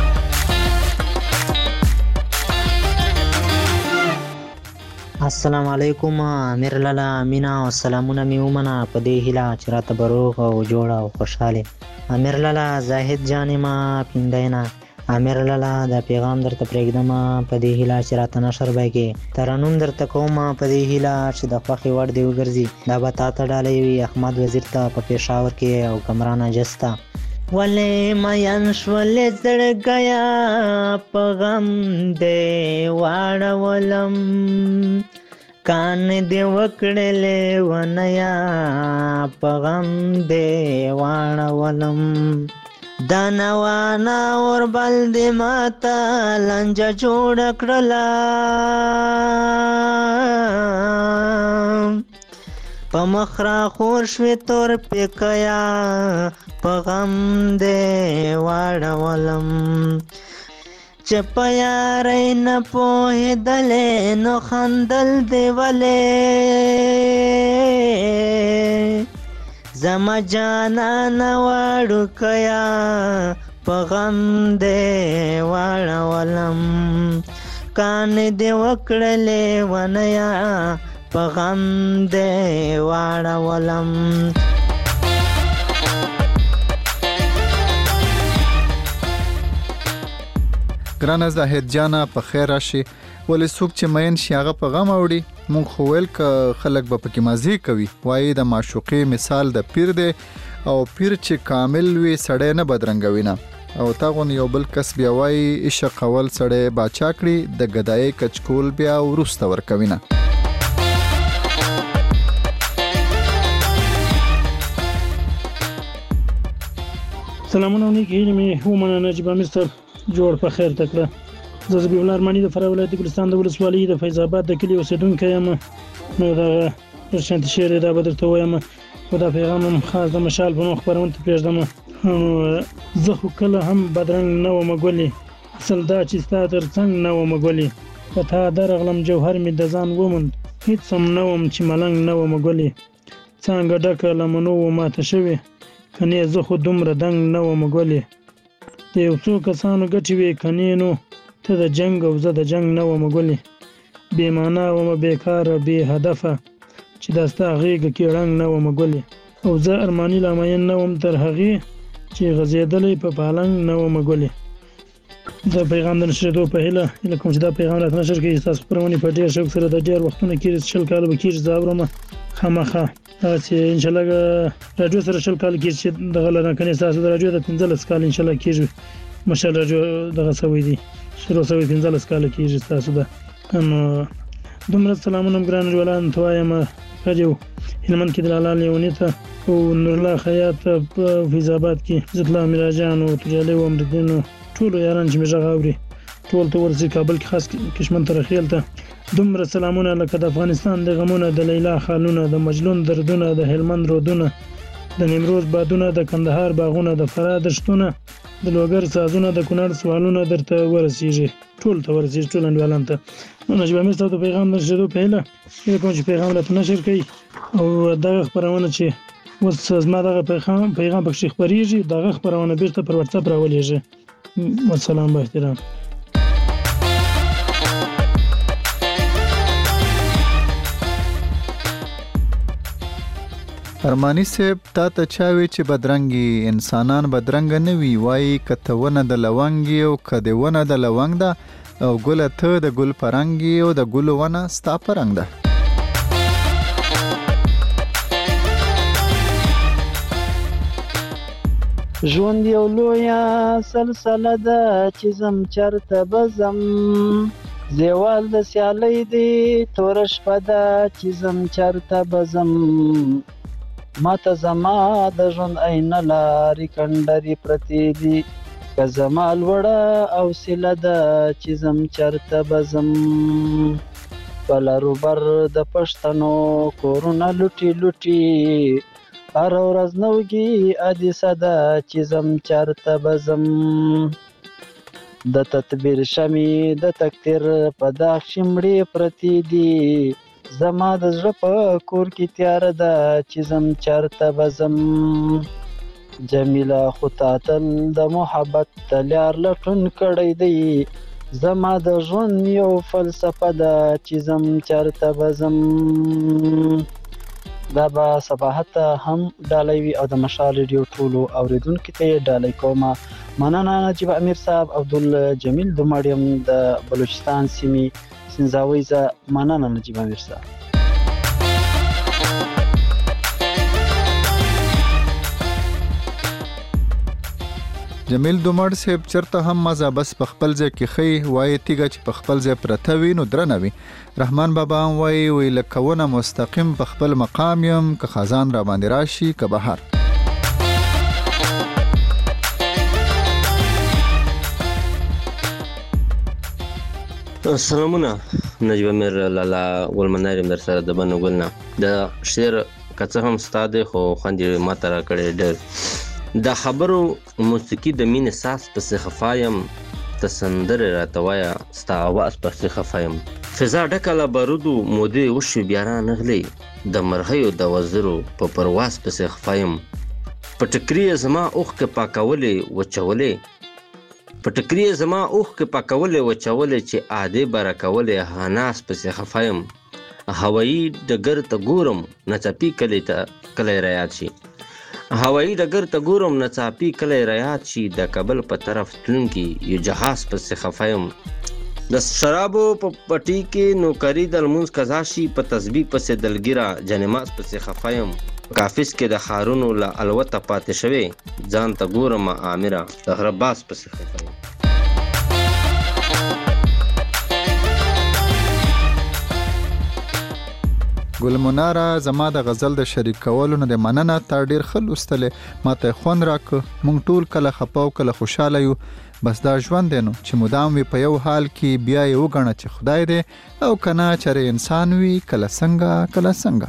السلام علیکم امیر لالا مینا او سلامونه می ومنه په دې هیله چې راته بروغ او جوړ او خوشاله. امیر لالا زاهد جان ما پیندینا امیر لالا د پیغام درته پرېږدم په دې هیله چې راته نشر بایږي ترنم درته کوم په دې هیله چې د خوښې وړ دی وګرځي دا به تا ته ډالۍ وي احمد وزیر ته په پېښور کې او کمران اجسته. ولې مین شولې زړګیا په غم دې واړولم کان دې وکړلې ونیا په غم دې واړولم دانوانا اور بل دې ماته لنجه جوړ کړله په مخ را خور شوې تور پیکیا په غم دې واړولم چې په یارۍ نه پوهېدلې نو خندل دې ولې زما جانانه وړوکیا په غم دې واړولم کان دې وکړلې ونیا په غم دې واړولم. ګرانه زاهد جانا په خیر راشي ولې څوک چې مین شي هغه په غم اوړي مونږ خو ویل ک خلک به پکې مزه کوي وایي د معشوقې مثال د پیر دی او پیر چې کامل وي سړی نه بدرنګوي نه او تاغون یو بل کس بیا وایي عشق اول سړی باچا کړي د ګدایي کچکول بیا وروسته ورکوي نه. سلامونه علیکم هیله مې ومنه نجیب امیر صاحب جوړ په خیر تکړه. زه زبیح الله ارماني د فراه ولایت ګلستان د ولسوالۍ د فیض آباد د کلي اوسیدونکی یم. نو دا شانتي شعر دا به درته وایم او دا پیغام هم خاص د مشال په نوم خپرونې ته پرېږدم. زه خو کله هم بدرنګ نه وم ګلې اصل دا چې ستا تر څنګ نه وم ګلې په تا درغلم جوهر مې د ځان وموند هېڅ هم نه وم چې ملنګ نه وم ګلې څانګه ډکه له منو و ماته شوې کنې زه خو دومره دنګ نه وم ګلې د یو څو کسانو ګټې وې کنې نو ته د جنګ او زه د جنګ نه وم ګلې بې معنا ومه بېکاره بې هدفه چې دا ستا غېږه کې ړنګ نه وم ګلې او زه ارماني لامین نه وم تر هغې چې غځېدلی په پالنګ نه وم ګلې. د پیغام د نشرېدو په هیله هیله کوم چې دا پیغام راته نشر کړي ستاسو خپرونې په ډېر شوق سره د ډېر وختونه کېږي شل کاله به کېږي زه اورم خامخا چې انشاءالله راډیو سره شل کاله کېږي چې دغه لرنه کنې ستاسو د راډیو د پنځلس کاله انشاءالله کېږي مشال راډیو دغه سوی دي شروع سوی پنځلس کاله کېږي ستاسو ده. نو دومره سلامونه هم ګران ژولان ته وایم راډیو هلمند کې د لالا لیوني ته او نورالله خیاط په فیض آباد کې عزت الله میراجان او تجالي و امردین ټولو یاران چې مې غږ اوري ټول ته ورسي کابل کې خاص کشمن ترخیل ته دومره سلامونه لکه د افغانستان د غمونه د لیلا خالونه د مجلون دردونه د هلمند رودونه د نیمروز بادونه د کندهار باغونه د فراه دشتونه د لوګر سازونه د کونړ سوالونه درته ورسیږي ټول ته ورسیږي ټول انډیوالان ته. نجیب امیر صاحب د پیغام نشریدو په هیله هیله کوم چې پیغام راته نشر کړي او دغه خپرونه چې اوس زما دغه پیغام پیغام پکې خپرېږي دغه خپرونه بیرته پر واتساپ راولېږي. والسلام با احترام. ارمانی صاحب تا ته چاوي چې بدرنګي انسانان بدرنګ نه وي وای کته ونه د لونګي او کده ونه د لونګ ده او ګل ته د ګل پرنګي او د ګل ونه ستا پرنګ ده. ژوند یو لویه سلسله ده چې زم چرته بزم زیوال د سیالۍ دی تور شپه ده چې زم چرته بزم ما ته زما د ژوند عینه لارې کنډرې پرتې دي که زما لوړه حوصله ده چې زم چرته بزم په لرو بر د پښتنو کورونه لوټي لوټي هر ورځ نوګي حادثه ده چې زم چرته بزم د تدبیر شمې د تقدیر په داغ شمړې پرتې دي زما د زړه په کور کې تیاره ده چې زم چرته بزم جمیله خو تا تل د محبت تلیار لټون کړی دی زما د ژوند یو فلسفه ده چې زم چرته بزم. دا به صباحت هم ډالۍ وي او د مشال ریډیو ټولو اوریدونکو ته یې ډالۍ کومه. مننه نجیب امیر صاحب عبدالجمیل دوماړیم د بلوچستان سیمې سنځاوي زه مننه نجیب امیر صاحب. جمیل دومړ صاحب چرته هم مزه بس په خپل ځای کې خي وای تیګه چې په خپل ځای پرته وي نو درنه وي. رحمان بابا وای وی لکونه مستقیم په خپل مقام يم که خزان را باندې راشي که بهار. سلامونه نجیب امیر لالا ګلمناریم در سره د بنو ګلنا د شعر کڅه هم ستاده خو خوندې ماته را کړې ډېر د خبرو موسیقي د مینې ساس پسې خفایم ته سندرې راته وایه ستا اواز پسې خفایم فضا ډکه له بارودو مودې وشوې بیا رانغلې د مرغیو د وزرو په پرواز پسې خفایم په ټکري یې زما اوښکې پاکولې وچولې په ټکري یې زما اوښکې پاکولې وچولې چې عادې به راکولې هاناس پسې خفایم هوایي ډګر ته ګورم نڅاپي کلی ته کلی رایاد شي هوایي ډګر ته ګورم نڅاپي کلی رایاد شي د کابل په طرف تلونکي یو جهاز پسې خفایم د شرابو په پټي کې نوکري د لمونځ قضا شي په تسبیح پسې دلګیره جنماز پسې خفایم کافس کې د خارونو له الوته پاتې شوی ځان ته ګورم اميره د غره باس پسې خفایم. ګل مناره زما د غزل د شریک کولو نه د مننه تا ډیر خل واستلې ماته خوند راک مونږ ټول کله خپاو کله خوشاله یو بس دا ژوند دی نو چې مدام وي په یو حال کې بیا یو غنه چې خدای دی او کنا چره انسان وي کله څنګه کله څنګه.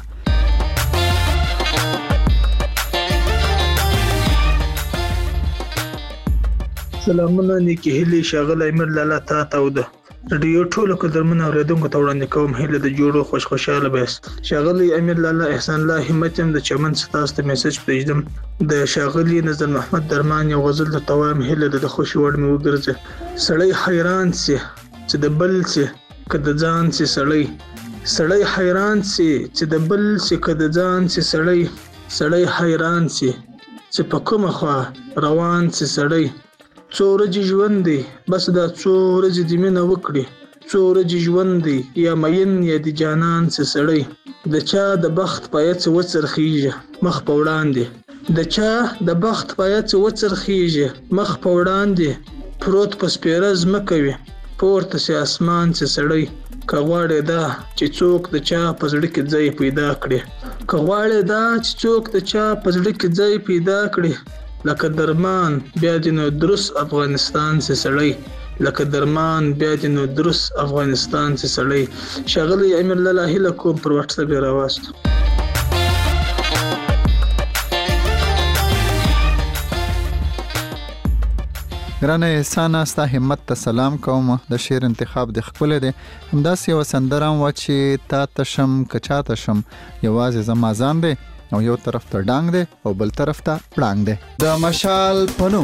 سلامونه نیکی هلی شاغل ایمر لالا تا تاو ده رادیو ټولو قدرمن اوریدونکو ته وړاندې کوم هیله د جوړو خوش خوشاله بست. شاغلی امیر لالا احسان الله همتم د چمن ستاسو ته میسج پېژدم د شاغلی نظر محمد درمان یو غزل د توام هیله د خوشي وړ مې وګرځي سړی حیران سي چې د بل سي کده ځان سي سړی سړی حیران سي چې د بل سي کده ځان سي سړی سړی حیران سي چې په کومه خوا روان سي سړی څو ورځې ژوند دی بس دا څو ورځې دې مینه وکړي څو ورځې ژوند دی یا مین یا د جانان سي سړی د چا د بخت پایڅ وڅرخیږي مخ په وړاندې د چا د بخت پایڅ وڅرخیږي مخ په وړاندې پروت په سپیره ځمکه وي پورته سي اسمان سي سړی که غواړې دا چې څوک د چا په زړه کې ځای پیدا کړي که غواړې دا چې څوک د چا په زړه کې ځای پیدا کړي لکه درمان بیا د نو درس افغانستان سي سړی لکه درمان بیا د نو درس افغانستان سي سړی. شاغلی امیر لالا هله کوم پر واتس اپ راوست. ګرانه احسان استا همت ته سلام کوم د شعر انتخاب د خپل دی همداسې وسندرام و چې تا تشم کچا تشم یوازې زما ځان دی او یو طرف ته ډانګ دی او بل طرف ته پړانګ دی د مشال پنوم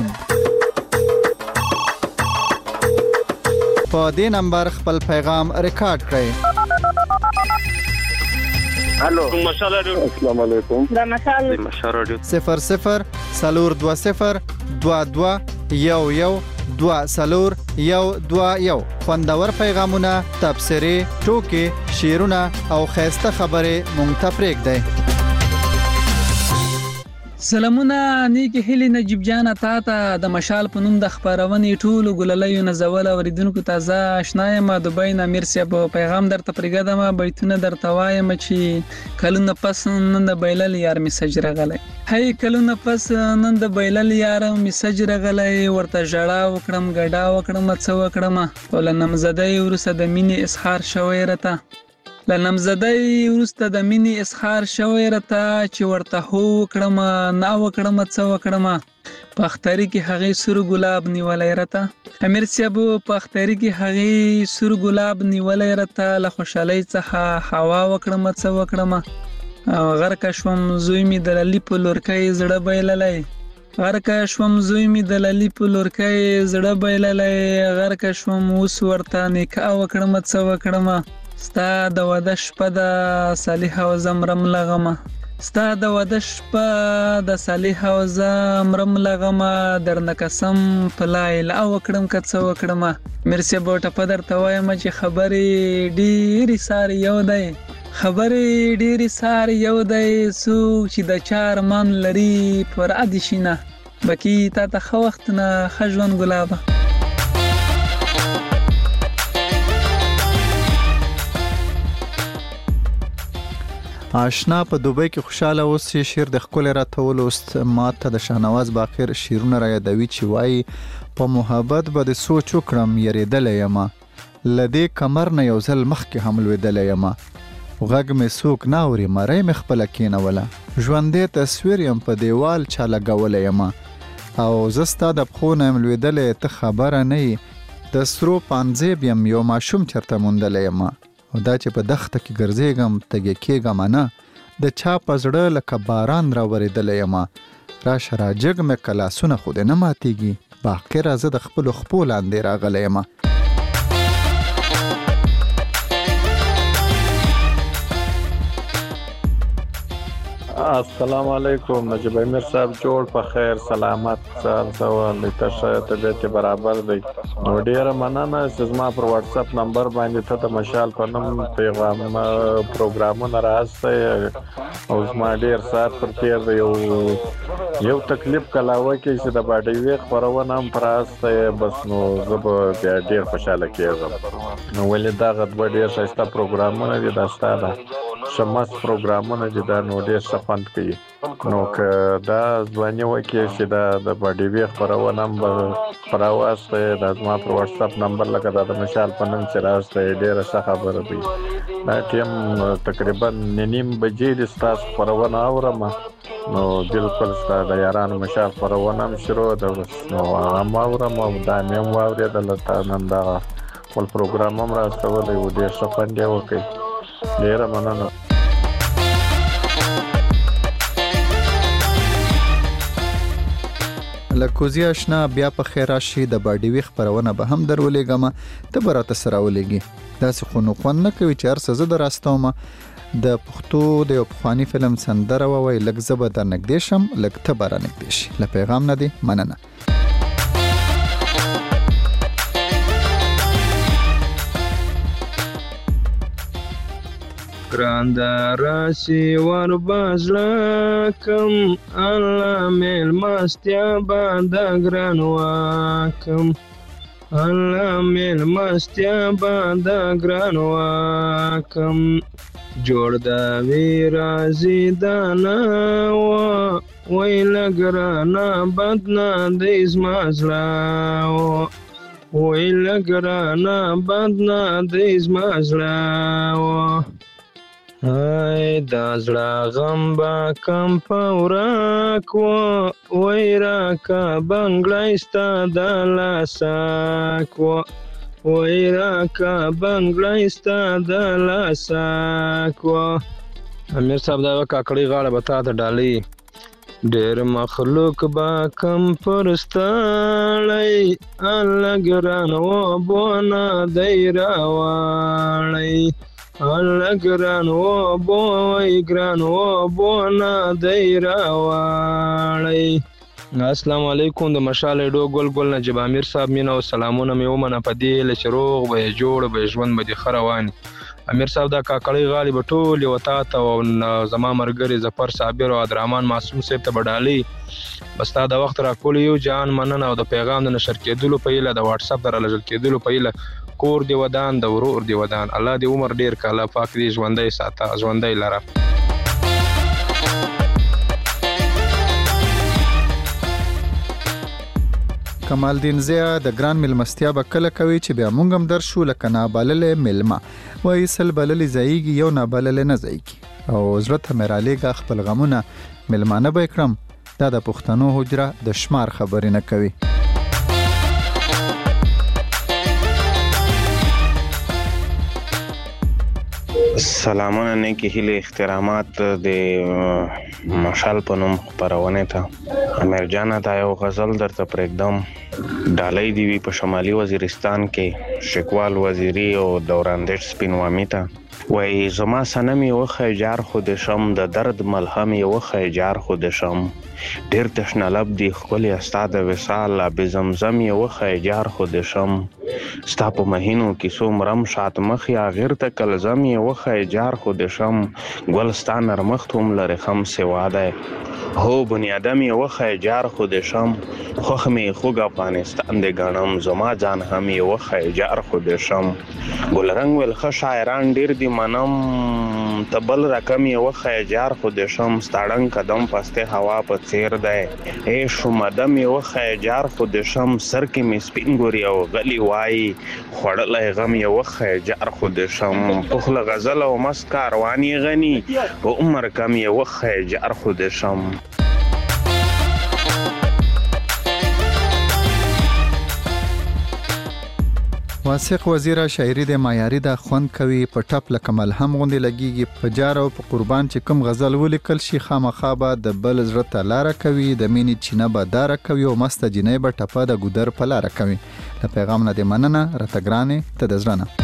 په دې نمبر خپل پیغام ریکارډ کړئ الو مشال رادیو السلام علیکم دا مشال مشال رادیو صفر صفر سلور دو صفر دو دو یو یو دو سلور یو دو یو خوندور پیغامونه تبصره ټوکې شعرونه او خیسته خبره مونږ ته پرېږدئ. سلامونه نیکی هیلی نجیب جان تا ته د مشال په نوم د خبرونې ټولو ګللیو نزول اوریدونکو ته آشنا یم. د بین امیر صاحب پیغام درته پرېږدم، بیتونه درته وایم چې کلونه پس نن د بیلل یار میسج راغلی. هی کلونه پس نن د بیلل یار میسج راغلی، ورته ژړا وکړم ګډا وکړم څه وکړم. او له نمزدۍ وروسته د مینې اظهار شوی راته له نمزدۍ وروسته د مینې اظهار شوی راته چې ورته هو وکړم نه وکړم څه وکړم. په اختري کې هغې سور ګلاب نیولی راته امیر صاحب په اختري کې هغې سور ګلاب نیولی راته له خوشحالۍ څخه هوا وکړم څه وکړم. غرقه شوم زوی مې د للي په لورکۍ زړه بایللی غرقه شوم زوی مې د للي په لورکۍ زړه بایللی غرقه شوم اوس ورته نکاح وکړم څه وکړم. ستا د واده شپه د صالحه او زمرم لغمه ستا د واده شپه د صالحه او زمرم لغمه درنه قسم په لا اله وکړم که څه وکړم. امیر صاحب ټپه درته وایم چې خبرې ډېرې سارې یو دی خبرې ډېرې سارې یو دی څوک چې د چا ارمان لري پوره دې شي نه. بکي تا ته ښه وخت نه ښه ژوند ګلابه. آشنا په دوبۍ کې خوشاله اوس چې شعر د ښکلې راته ولوست. ما ته د شاهنواز باقر شعرونه را یادوي چې وایي په محبت به د سوچ وکړم یریدلی یمه له دې کمر نه یو ځل مخکې هم لوېدلی یمه غږ مې څوک نه اوري مرۍ مې خپله کېنوله ژوندی تصویر یم په دیوال چا لګولی یمه او زه ستا د پښو نه یم لوېدلی ته خبره نه یې د سرو پانځیب یم یو ماشوم چېرته موندلی یمه او دا چې په دښته کې ګرځېږم تږې کېږم نه د چا په زړه لکه باران راورېدلی یمه راشه راجګ مې که لاسونه خو دې نه ماتېږي باقره زه د خپلو خپو لاندې راغلی یمه. السلام علیکم نجیب امیر صاحب جوړ په خیر سلامت سال سوال تشه طبیعت برابر دی. نو ډیره مننه چې زما پر واتس اپ نمبر باندې ته د مشال په نوم پیغام پروګرامونه راځي او زما ډیر سات پر تیر دی یو یو تکلیف کلاوه کې چې د باډي وی خبرونه هم پراسته بس نو زه به ډیر خوشاله کېږم. نو ولې دا غد ډیر ښایسته پروګرامونه دي دا ستاده شمس پروګرامونه دي دا نو ډیر سفند کوي. نو که دا ځواني وکړي چې دا د باډي وی خبرونه هم به راواسته دا زما پر واتس اپ نمبر لکه دا د مشال په نوم چې راسته ډیره ښه خبره دی. دا ټیم تقریبا نیم بجې د ستاسو خبرونه اورم نو بالکل ستا د یارانو مشال خبرونه هم شروع ده نو هم اورم او دا مې هم واورېدله تا نن دغه خپل پروګرام هم راستولی و ډېر ښه خوند یې وکړئ. ډېره مننه. لکوزی آشنا بیا په خیر راشي د باډي وی خبرونه به هم درولېږم ته به راته سره ولېږي داسې خو نو خوند نه کوي چې هر څه زه در راستومه. د پښتو د یو پخواني فلم سندره ووایي لږ زه به در نږدې شم لږ ته به را نږدې شي. له پیغام نه دی مننه. ګران د راسي ور بازله کم الله میلمستیا باندې ګران واکم الله میلمستیا باندې ګران واکم جوړ د وی رازي دانا و ویل ګرانا بدنا د ازمازلا ویل ګرانا بدنا د ازمازلا ای دا زړه غم با کم پوراک و ویرا کا بنگلای ستا د لاساک و ویرا کا بنگلای ستا د لاساک و. امیر صاحب دا کاکړی غاړه به تا ته ډالۍ ډېر مخلوق با کم پرستاړی الله ګران و بونه دی راواړی الله ګران و بوی ګران و بونه دی راواړی. السلام علیکم. د مشال ډو ګل ګل نجیب امیر صاحب مینا او سلامونه مې ومنه په دې له چې روغ به جوړ به ژوند به دې ښه روان. امیر صاحب دا کاکړۍ غالي به ټول یو تا ته او زما ملګري ظفر صابر او عبدالرحمن معصوم صاحب ته به ډالۍ. بس تا د وخت راکول یو جان مننه او د پیغام د نشر کېدلو په هیله د واتساپ د رالېږل کېدلو په هیله کور دې ودان د ورور دې ودان. الله دې عمر ډېر کړه، الله پاک دې ژوندی ساته ژوندی لره. کمال دین زیا د ګران ملمستیا به کله کوي چې بیا مونږ هم درشو لکه نابللې ملما وایي سل بللې ځایږي یو نابللې نه ځایږي او زړه ته مې رالیږه خپل غمونه ملمانه به یې کړم. دا د پښتنو حجره د شمار خبرې نه کوي. سلامونه نیکی هیله احترامات د مشال په نوم خپرونه ته. امیر جان دا یو غزل درته پرېږدم. ډالۍ دی وی په شمالي وزیرستان کې شکوال وزیری او دورندش سپینوامی ته وای زما سنمي وخه جار خود شم د درد ملهم وخه جار خود شم ډیر تشنه لب دی خپل استاد وصال به زمزم وخه جار خود شم ستا په مهینو کې سو مرم شات مخ یا غیر ته کلزم وخه جار خود شم ګلستان نرمختوم لره خم سواده هو بنیادم وخه جار خود شم خوخ می خوګ افغانستان د غنم زما ځان هم وخه جار خود شم ګل رنگ ول خ شاعران ډیر دی منم تبل رقم وخه جار خود شم ستړن قدم پسته هوا په چیر ده اے شومدم وخه جار خود شم سر کې می سپین ګوري او غلی وای خړلې غم وخه جار خود شم پخله غزل او مسکا رواني غني په عمر کم وخه جار خود شم. واسق وزیره شاعري د معیاري د خوند کوي په ټپ لکه ملهم غوندې لګيږي په جار او په قربان چې کوم غزل ولیکل شي خامخا به د بل زړه ته لاره کوي د مینې چینه به داره کوي او مست جنې به ټپه د ګودر په لاره کوي. د پیغام نه د مننه راته ګرانې ته د زړه نه.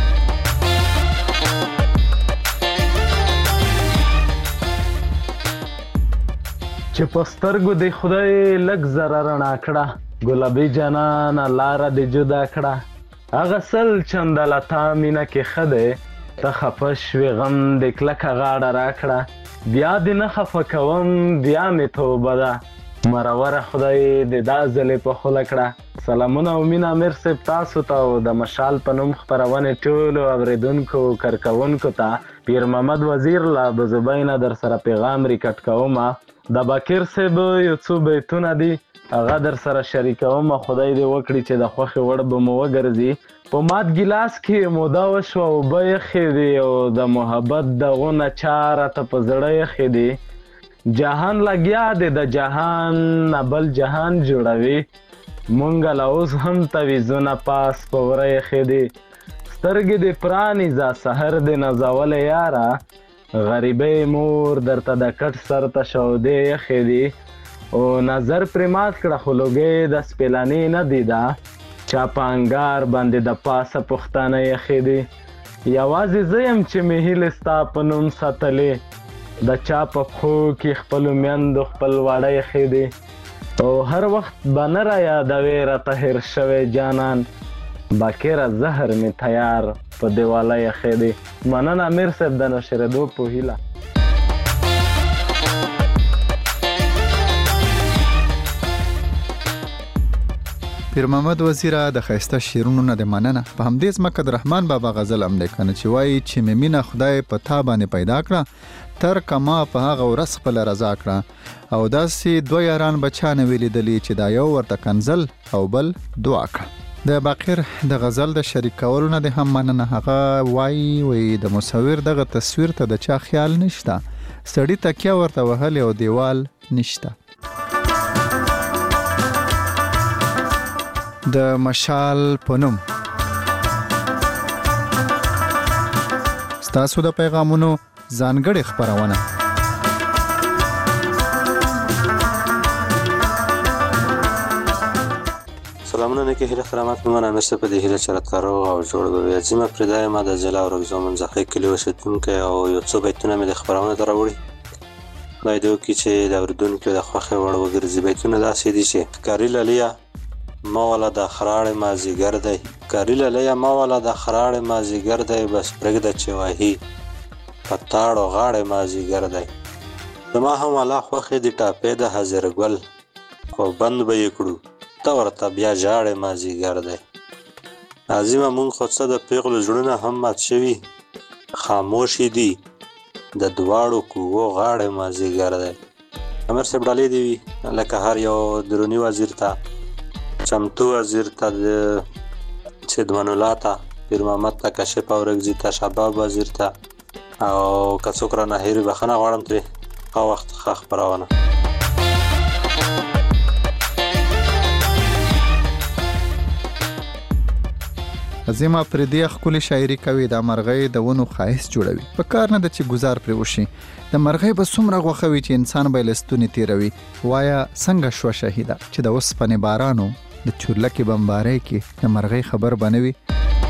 چې په سترګو د خدای لږ زره رڼا کړه ګلابي جانانه لاره دې جدا کړه هغه سل چنده لتا مینه کې ښه دی ته خفه شوې غم د کلکه غاړه راکړه بیا دې نه خفه کوم بیا مې توبه ده مروره خدای دې دا ځلې په خوله کړه. سلامونه او مینه امیر صاحب تاسو ته او د مشال په نوم خپرونې ټولو اورېدونکو کارکوونکو ته پیر محمد وزیر له ابوزبینه در سره پیغام ریکارډ کوم. د باکر صاحب یو څو بیتونه دي هغه در سره شریکوم. خدای دې وکړي چې د خوښې وړ به مو وګرځي. په مات ګیلاس کې موده وشوه اوبه یخې دي او د محبت دغونه چاره ته په زړه یخې دي. جهان لګیا دی د جهان نه بل جهان جوړوي مونږ له اوس هم تویزونه پاس په وره یخې دي. سترګې دې پرانیزه سحر دې نازولی یاره غریبۍ مور درته د کټ سر ته شودې یخې دي او نظر پرې مات کړه خو لوګۍ د سپېلنې نه دي ده چا په انګار باندې د پاسه پښتانه یخې دي. یوازې زه یم چې مې هیلې ستا په نوم ساتلې د چا په پښو کې خپلو میندو خپل واړه یخې دي او هر وخت به نه را یادوې راته هېر شوی جانان باکره زهر مې تیار په دیواله یخې دي. مننه امیر صاحب د نشرېدو په هیله. پیر محمد وزیره د ښایسته شعرونو نه د مننه. په همدې ځمکه د رحمان بابا غزل هم دی کنه چې وایي چې مې مینه خدای په تا باندې پیدا کړه تر کما په هغه ورځ خپله رضا کړه او داسې دوه یاران به چا نه وي لیدلي چې دا یو ورته کنزل او بل دعا کړه. د باقر د غزل د شریک کولو نه د هم مننه. هغه وایي وایي د مصور دغه تصویر ته د چا خیال نشته سړي تکیه ورته وهلې او دیوال نشته. د مشال په نوم ستاسو د پیغامونو ځانګړې خپرونه. سلامونه نیکه هیله خرامات میمانه مرسی په دې هیله چې راته روغ او جوړ به وي عظیمه پرېدا یم د ضلع اورګزو منځخۍ کلي اوسېدونکی او یو څو بیتونه مې د خپرونې ته راوړي خدای دې وکړي چې د اورېدونکو د خوښې وړ وګرځي بیتونه داسې دي چې کاري للیه ما والا د خراړې مازدیګر دی کاري للیه ما والا د خراړې مازدیګر دی بس پرېږده چې وهي په تاړو غاړې مازدیګر دی زما هم الله خوښې د ټاپې د حاضر ګل خو بند به یې کړو ته ورته بیا ژاړې مازدیګر دی عظیمه مونږ خو څه د پیغلو زړونه هم مات شوي خاموشي دي د دواړو کوو غاړې مازدیګر دی امیر صاحب ډالۍ دې وي لکه هر یو دروني وزیر ته چمتو وزیر ته سیدمن الله ته پیر محمد ته کشف اورګزي ته شباب وزیر ته او که څوک رانه هېر وي بخښنه غواړم ترې ښه وخت ښه خپرونه عظیمه پردی ښکلې شاعري کوي د مرغۍ د ونو ښایست جوړوي په کار نه ده چې ګزار پرې وشي د مرغۍ به څومره غوښه وي چې انسان به یې له ستونې تېروي وایه څنګه شوه شهیده چې د اوسپنې بارانو د چورلکې بمبارۍ کې د مرغۍ خبر به نه وي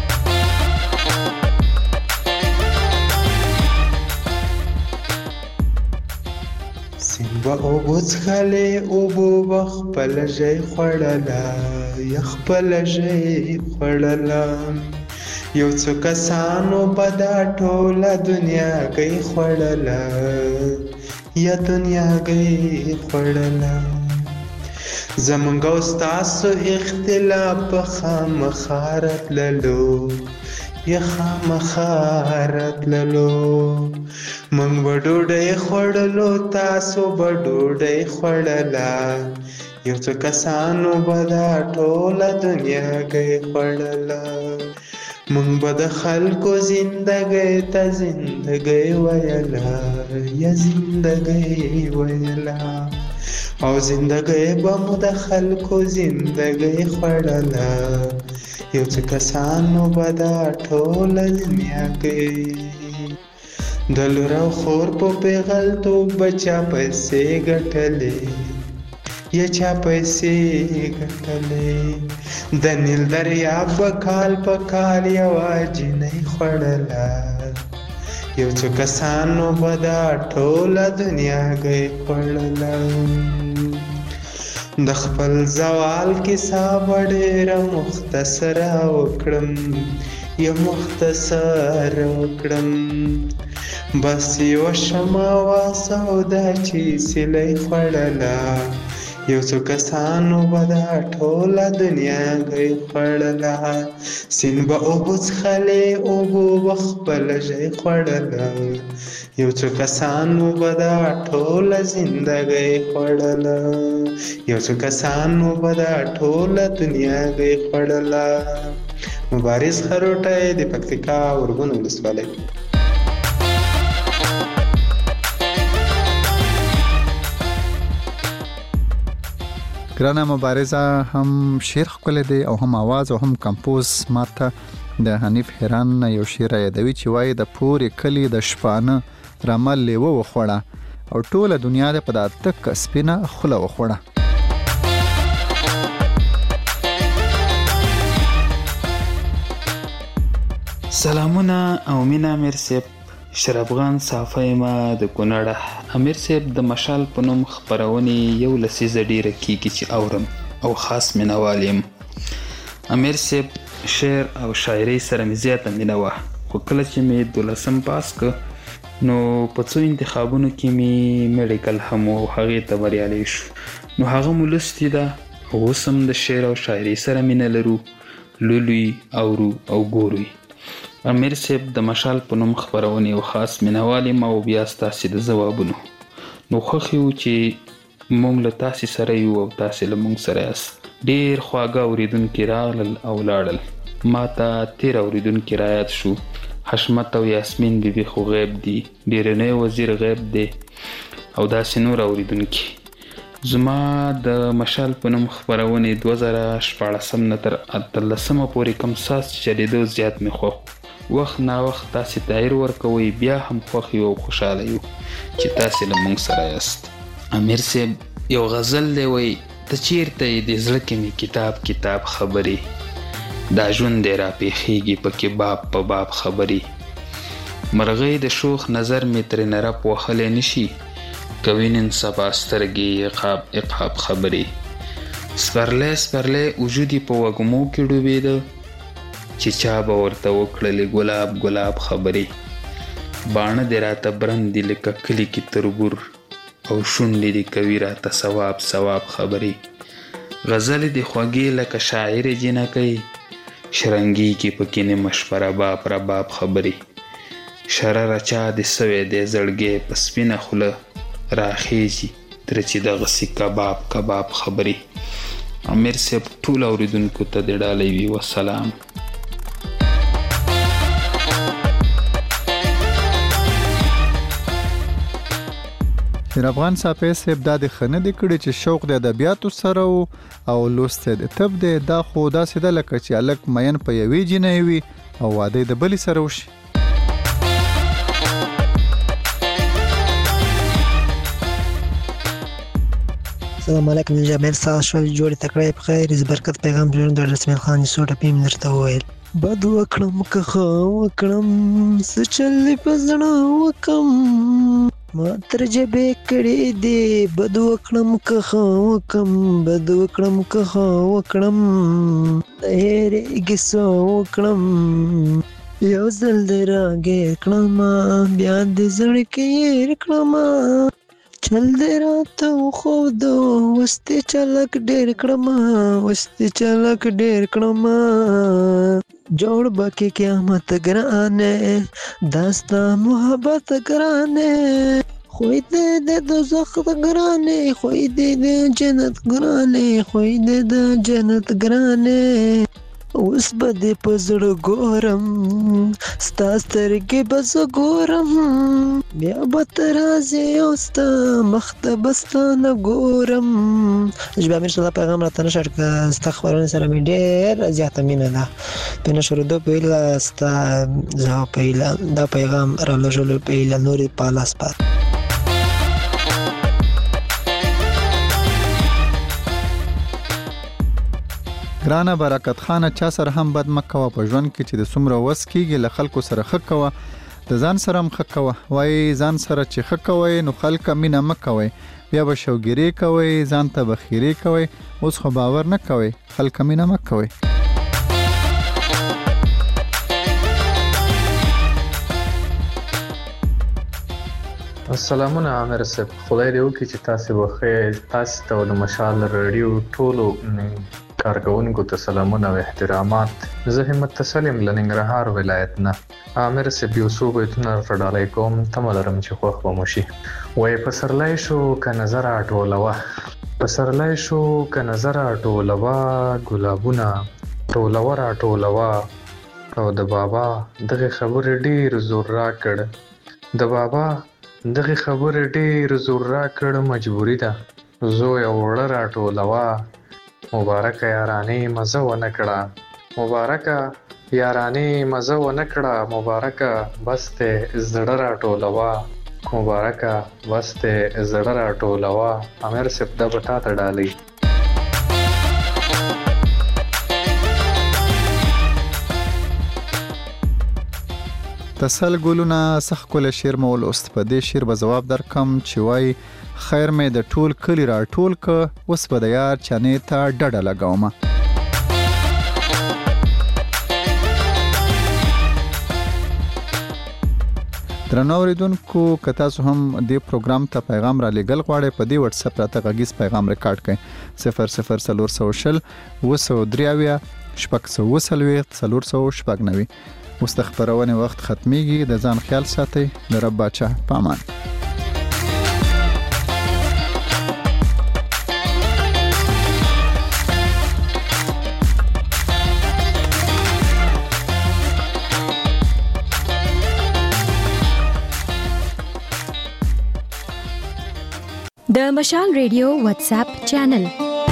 سیمبا اوبو څښلې اوبو به خپله ژۍ خوړله یا خپله ژۍ خوړله یو څو کسانو به دا ټوله دنیاګۍ خوړله یا دنیاګۍ خوړله زمونږ او ستاسو اختلاف به خامخا راتللو یا خامخا راتللو مونږ به ډوډۍ خوړلو تاسو به ډوډۍ خوړله یو څو کسانو به دا ټوله دنیاګۍ خوړله مونږ به د خلکو زندګۍ ته زندګۍ ویله یا زندګۍ ویله او زندګۍ به مو د خلکو زندګۍ خوړله یو څو کسانو به دا ټوله دنیاګۍ د لور او خور په پیغلتوب به چا پیسې ګټلې یا چا پیسې ګټلې د نیل دریاب به کال په کال یوه جنۍ خوړله یو څو کسانو به دا ټوله دنیاګۍ خوړله د خپل زوال کیسه به ډېره مختصره وکړم یا مختصره وکړم بس یوه شمه وه سودا چې سیلۍ خوړله یو څو کسانو به دا ټوله دنیاګۍ خوړله سیند به اوبو څښلې اوبو به خپله ژۍ خوړله یو څو کسانو به دا ټوله زندګۍ خوړله یو څو کسانو به دا ټوله دنیاګۍ خوړله مبارز خروټی د پکتیکا ورغون ولسوالۍ ګرانه مبارزه هم شعر ښکلی دی او هم آواز او هم کمپوز ماته د حنیف حیران یو شعر یادوي چې وایي د پورې کلي د شپانه رمه لیوه وخوړه او ټوله دنیا د په دا تک سپینه خوله وخوړه سلامونه او مینه امیر صاحب شرافغان صافی ما د کونړ امیر صاحب د مشال په نوم خپرونې یو لسیزه ډیره کیږي چې اورم او خاص مینوال یم امیر صاحب شعر او شاعري سره مې زیاته مینه وه خو کله چې مې دولسم پاس که نو په څو انتخابونو کې مې میډیکل هم و او هغې ته بریالی شو نو هغه مو لوستې ده او اوس هم د شعر او شاعري سره مینه لرو لولوي اورو او ګورو امیر صاحب د مشال په نوم خپرونې یو خاص مینوال یم او بیا ستاسې د ځوابونو نو خوښ یو چې موږ له تاسې سره یو او تاسې له موږ سره یاست ډېر خواږه اورېدونکي راغلل او لاړل ما ته تېر اورېدونکي رایاد شو حشمت او یاسمین بیبي خو غیب دي ډېرنی وزیر غیب دی او داسې نور اورېدونکي زما د مشال په نوم خپرونې دوه زره شپاړسم نه تر اتلسمه پورې کوم ساس چلېدو زیات مې خوښ وخت ناوخت تاسې تغیر ورکوئ بیا هم خوښ یو او خوشحاله یو چې تاسې له موږ سره یاست امیر صاحب یو غزل دی وایي ته چیرته یې د زړه کې مې کتاب کتاب خبرې دا ژوند دی را پیښیږي پکې باب په باب خبرې مرغۍ د شوخ نظر مې ترې نه رپ وهلی نشي کوي نن سبا سترګې عقاب عقاب خبرې سپرلی سپرلی وجود یې په وږمو کې ډوبېده چې چا به ورته وکړلې ګلاب ګلاب خبرې باڼه دې راته برند دي لکه کلي کې تربور او شونډې دې کوي راته ثواب ثواب خبرې غزلې دې خوږې لکه شاعرې جنکۍ شرنګي کې پکې نیمه شپه رباب رباب خبرې شرره چا دې سوی دی زړګی په سپینه خوله راخیږي تر چې دغسې کباب کباب خبرې امیر صاحب ټول اورېدونکو ته دې ډالۍ وي وسلام شیر افغان صاحب دا د خنه د کړي چې شوق د ادبیاتو سره او لوست د تب د دا خو دا سیده لکه چې الک مین په یوې جنې وي او واده د بلی سره وشي السلام علیکم جمال ساس شو جوړ تکړه په خیر از برکت پیغام جوړ د رسمي خان سوټه پیم درته وویل بد وکړم که خو وکړم څه چل په زړه وکم ما تر جبې کړې دې بد وکړم که خو وکم بد وکړم که خو وکړم هېرېږي څه وکړم یو ځل دې راګیر کړم بیا دې زړکې هېر کړم چل دې راته وښودو اوس دې چلک ډېر کړم اوس دې چلک ډېر کړم جوړ به کې قیامت ګرانې دا ستا محبت ګرانې خوی دې د دوزخ ګرانې خوی دې د جنت ګرانې خوی دې د جنت ګرانې اوس به دې په زړه ګورم ستا سترګې به زه ګورم بیا به ته راځې او ستا مخ ته به ستا نه ګورم ژبه امیر صدا پیغام راته نشر که ستا خپرونې سره مې ډېره زیاته مینه ده په نشرېدو په هیله ستا زه په هیله دا پیغام رالېږلو په هیله نورې په لاس پات ګرانه برکت خانه چا سره هم بد مکوه په ژوند کې چې د څومره وس کېږي له خلکو سره ښه کوه د ځان سره هم ښه کوه وایي ځان سره چې ښه کوئ نو خلکه مینه مه کوئ بیا به شوګیرې کوئ ځان ته به خیرې کوئ اوس خو باور نه کوئ خلکه مینه مه کوئ السلامونه عامر صاحب خدای دې وکړي چې تاسو به ښه تاسو ته د مشال رادیو ټولو کارکونکو ته سلامونه او احترامات زه همت تسلیم له ننګرهار ولایت نه عامر صاحب یو څو بیتونه راډالۍ کوم تمه لرم چې خوښ به مو شي وایي پسرلی شو که نظر راټولوه پسرلی شو که نظر راټولوه ګلابونه ټولوه راټولوه او د بابا دغه خبرې ډېر زور راکړ د بابا دغه خبرې ډېر زور راکړ مجبوري ده زوی وړه راټولوه مبارکه یارانې مزه ونه کړه مبارکه یارانې مزه ونه کړه مبارکه بس ته زړه راټولوه مبارکه بس ته زړه راټولوه امیر صاحب دا به تا ته ډالۍ تسل ګلونه سخ کول شعر مو ولوست په دې شعر به جواب درکم چې وای خیر مې د ټول کلی را ټول ک اوس به د یار چانې ته ډډه لګاوم درنو اوریدونکو که تاسو هم دې پروګرام ته پیغام را لېږل غواړئ په دې واتس اپ راته غږیز پیغام ریکارډ کړئ صفر صفر څلور سوه شل اووه سوه درې اویا شپږ سوه اووه څلوېښت څلور سوه شپږ نوي اوس د خپرونې وخت ختمیږي د ځان خیال ساتئ د رب باچا په امان د مشال ریډیو واتس اپ چینل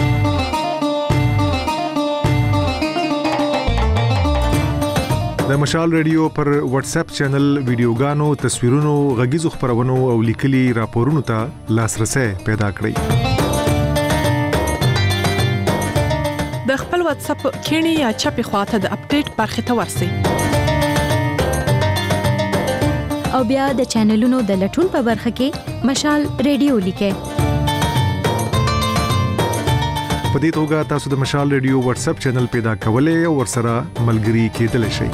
د مشال ریډیو پر واتس اپ چینل ویډیوګانو تصویرونو غږیزو خبرونو او لیکلي راپورونو ته لاسرسي پیدا کړئ واتس اپ کینی یا چپی خواته د اپډیټ برخه ته ورسی او بیا د چینلونو د لټون په برخه کې مشال ریډیو لیکه په دې توګه تاسو د مشال ریډیو واتس اپ چینل پیدا کولای او ورسره ملګري کېدلی شئ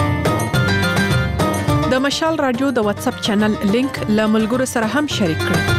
د مشال رادیو د واتس اپ چینل لینک له ملګرو سره هم شریک کړئ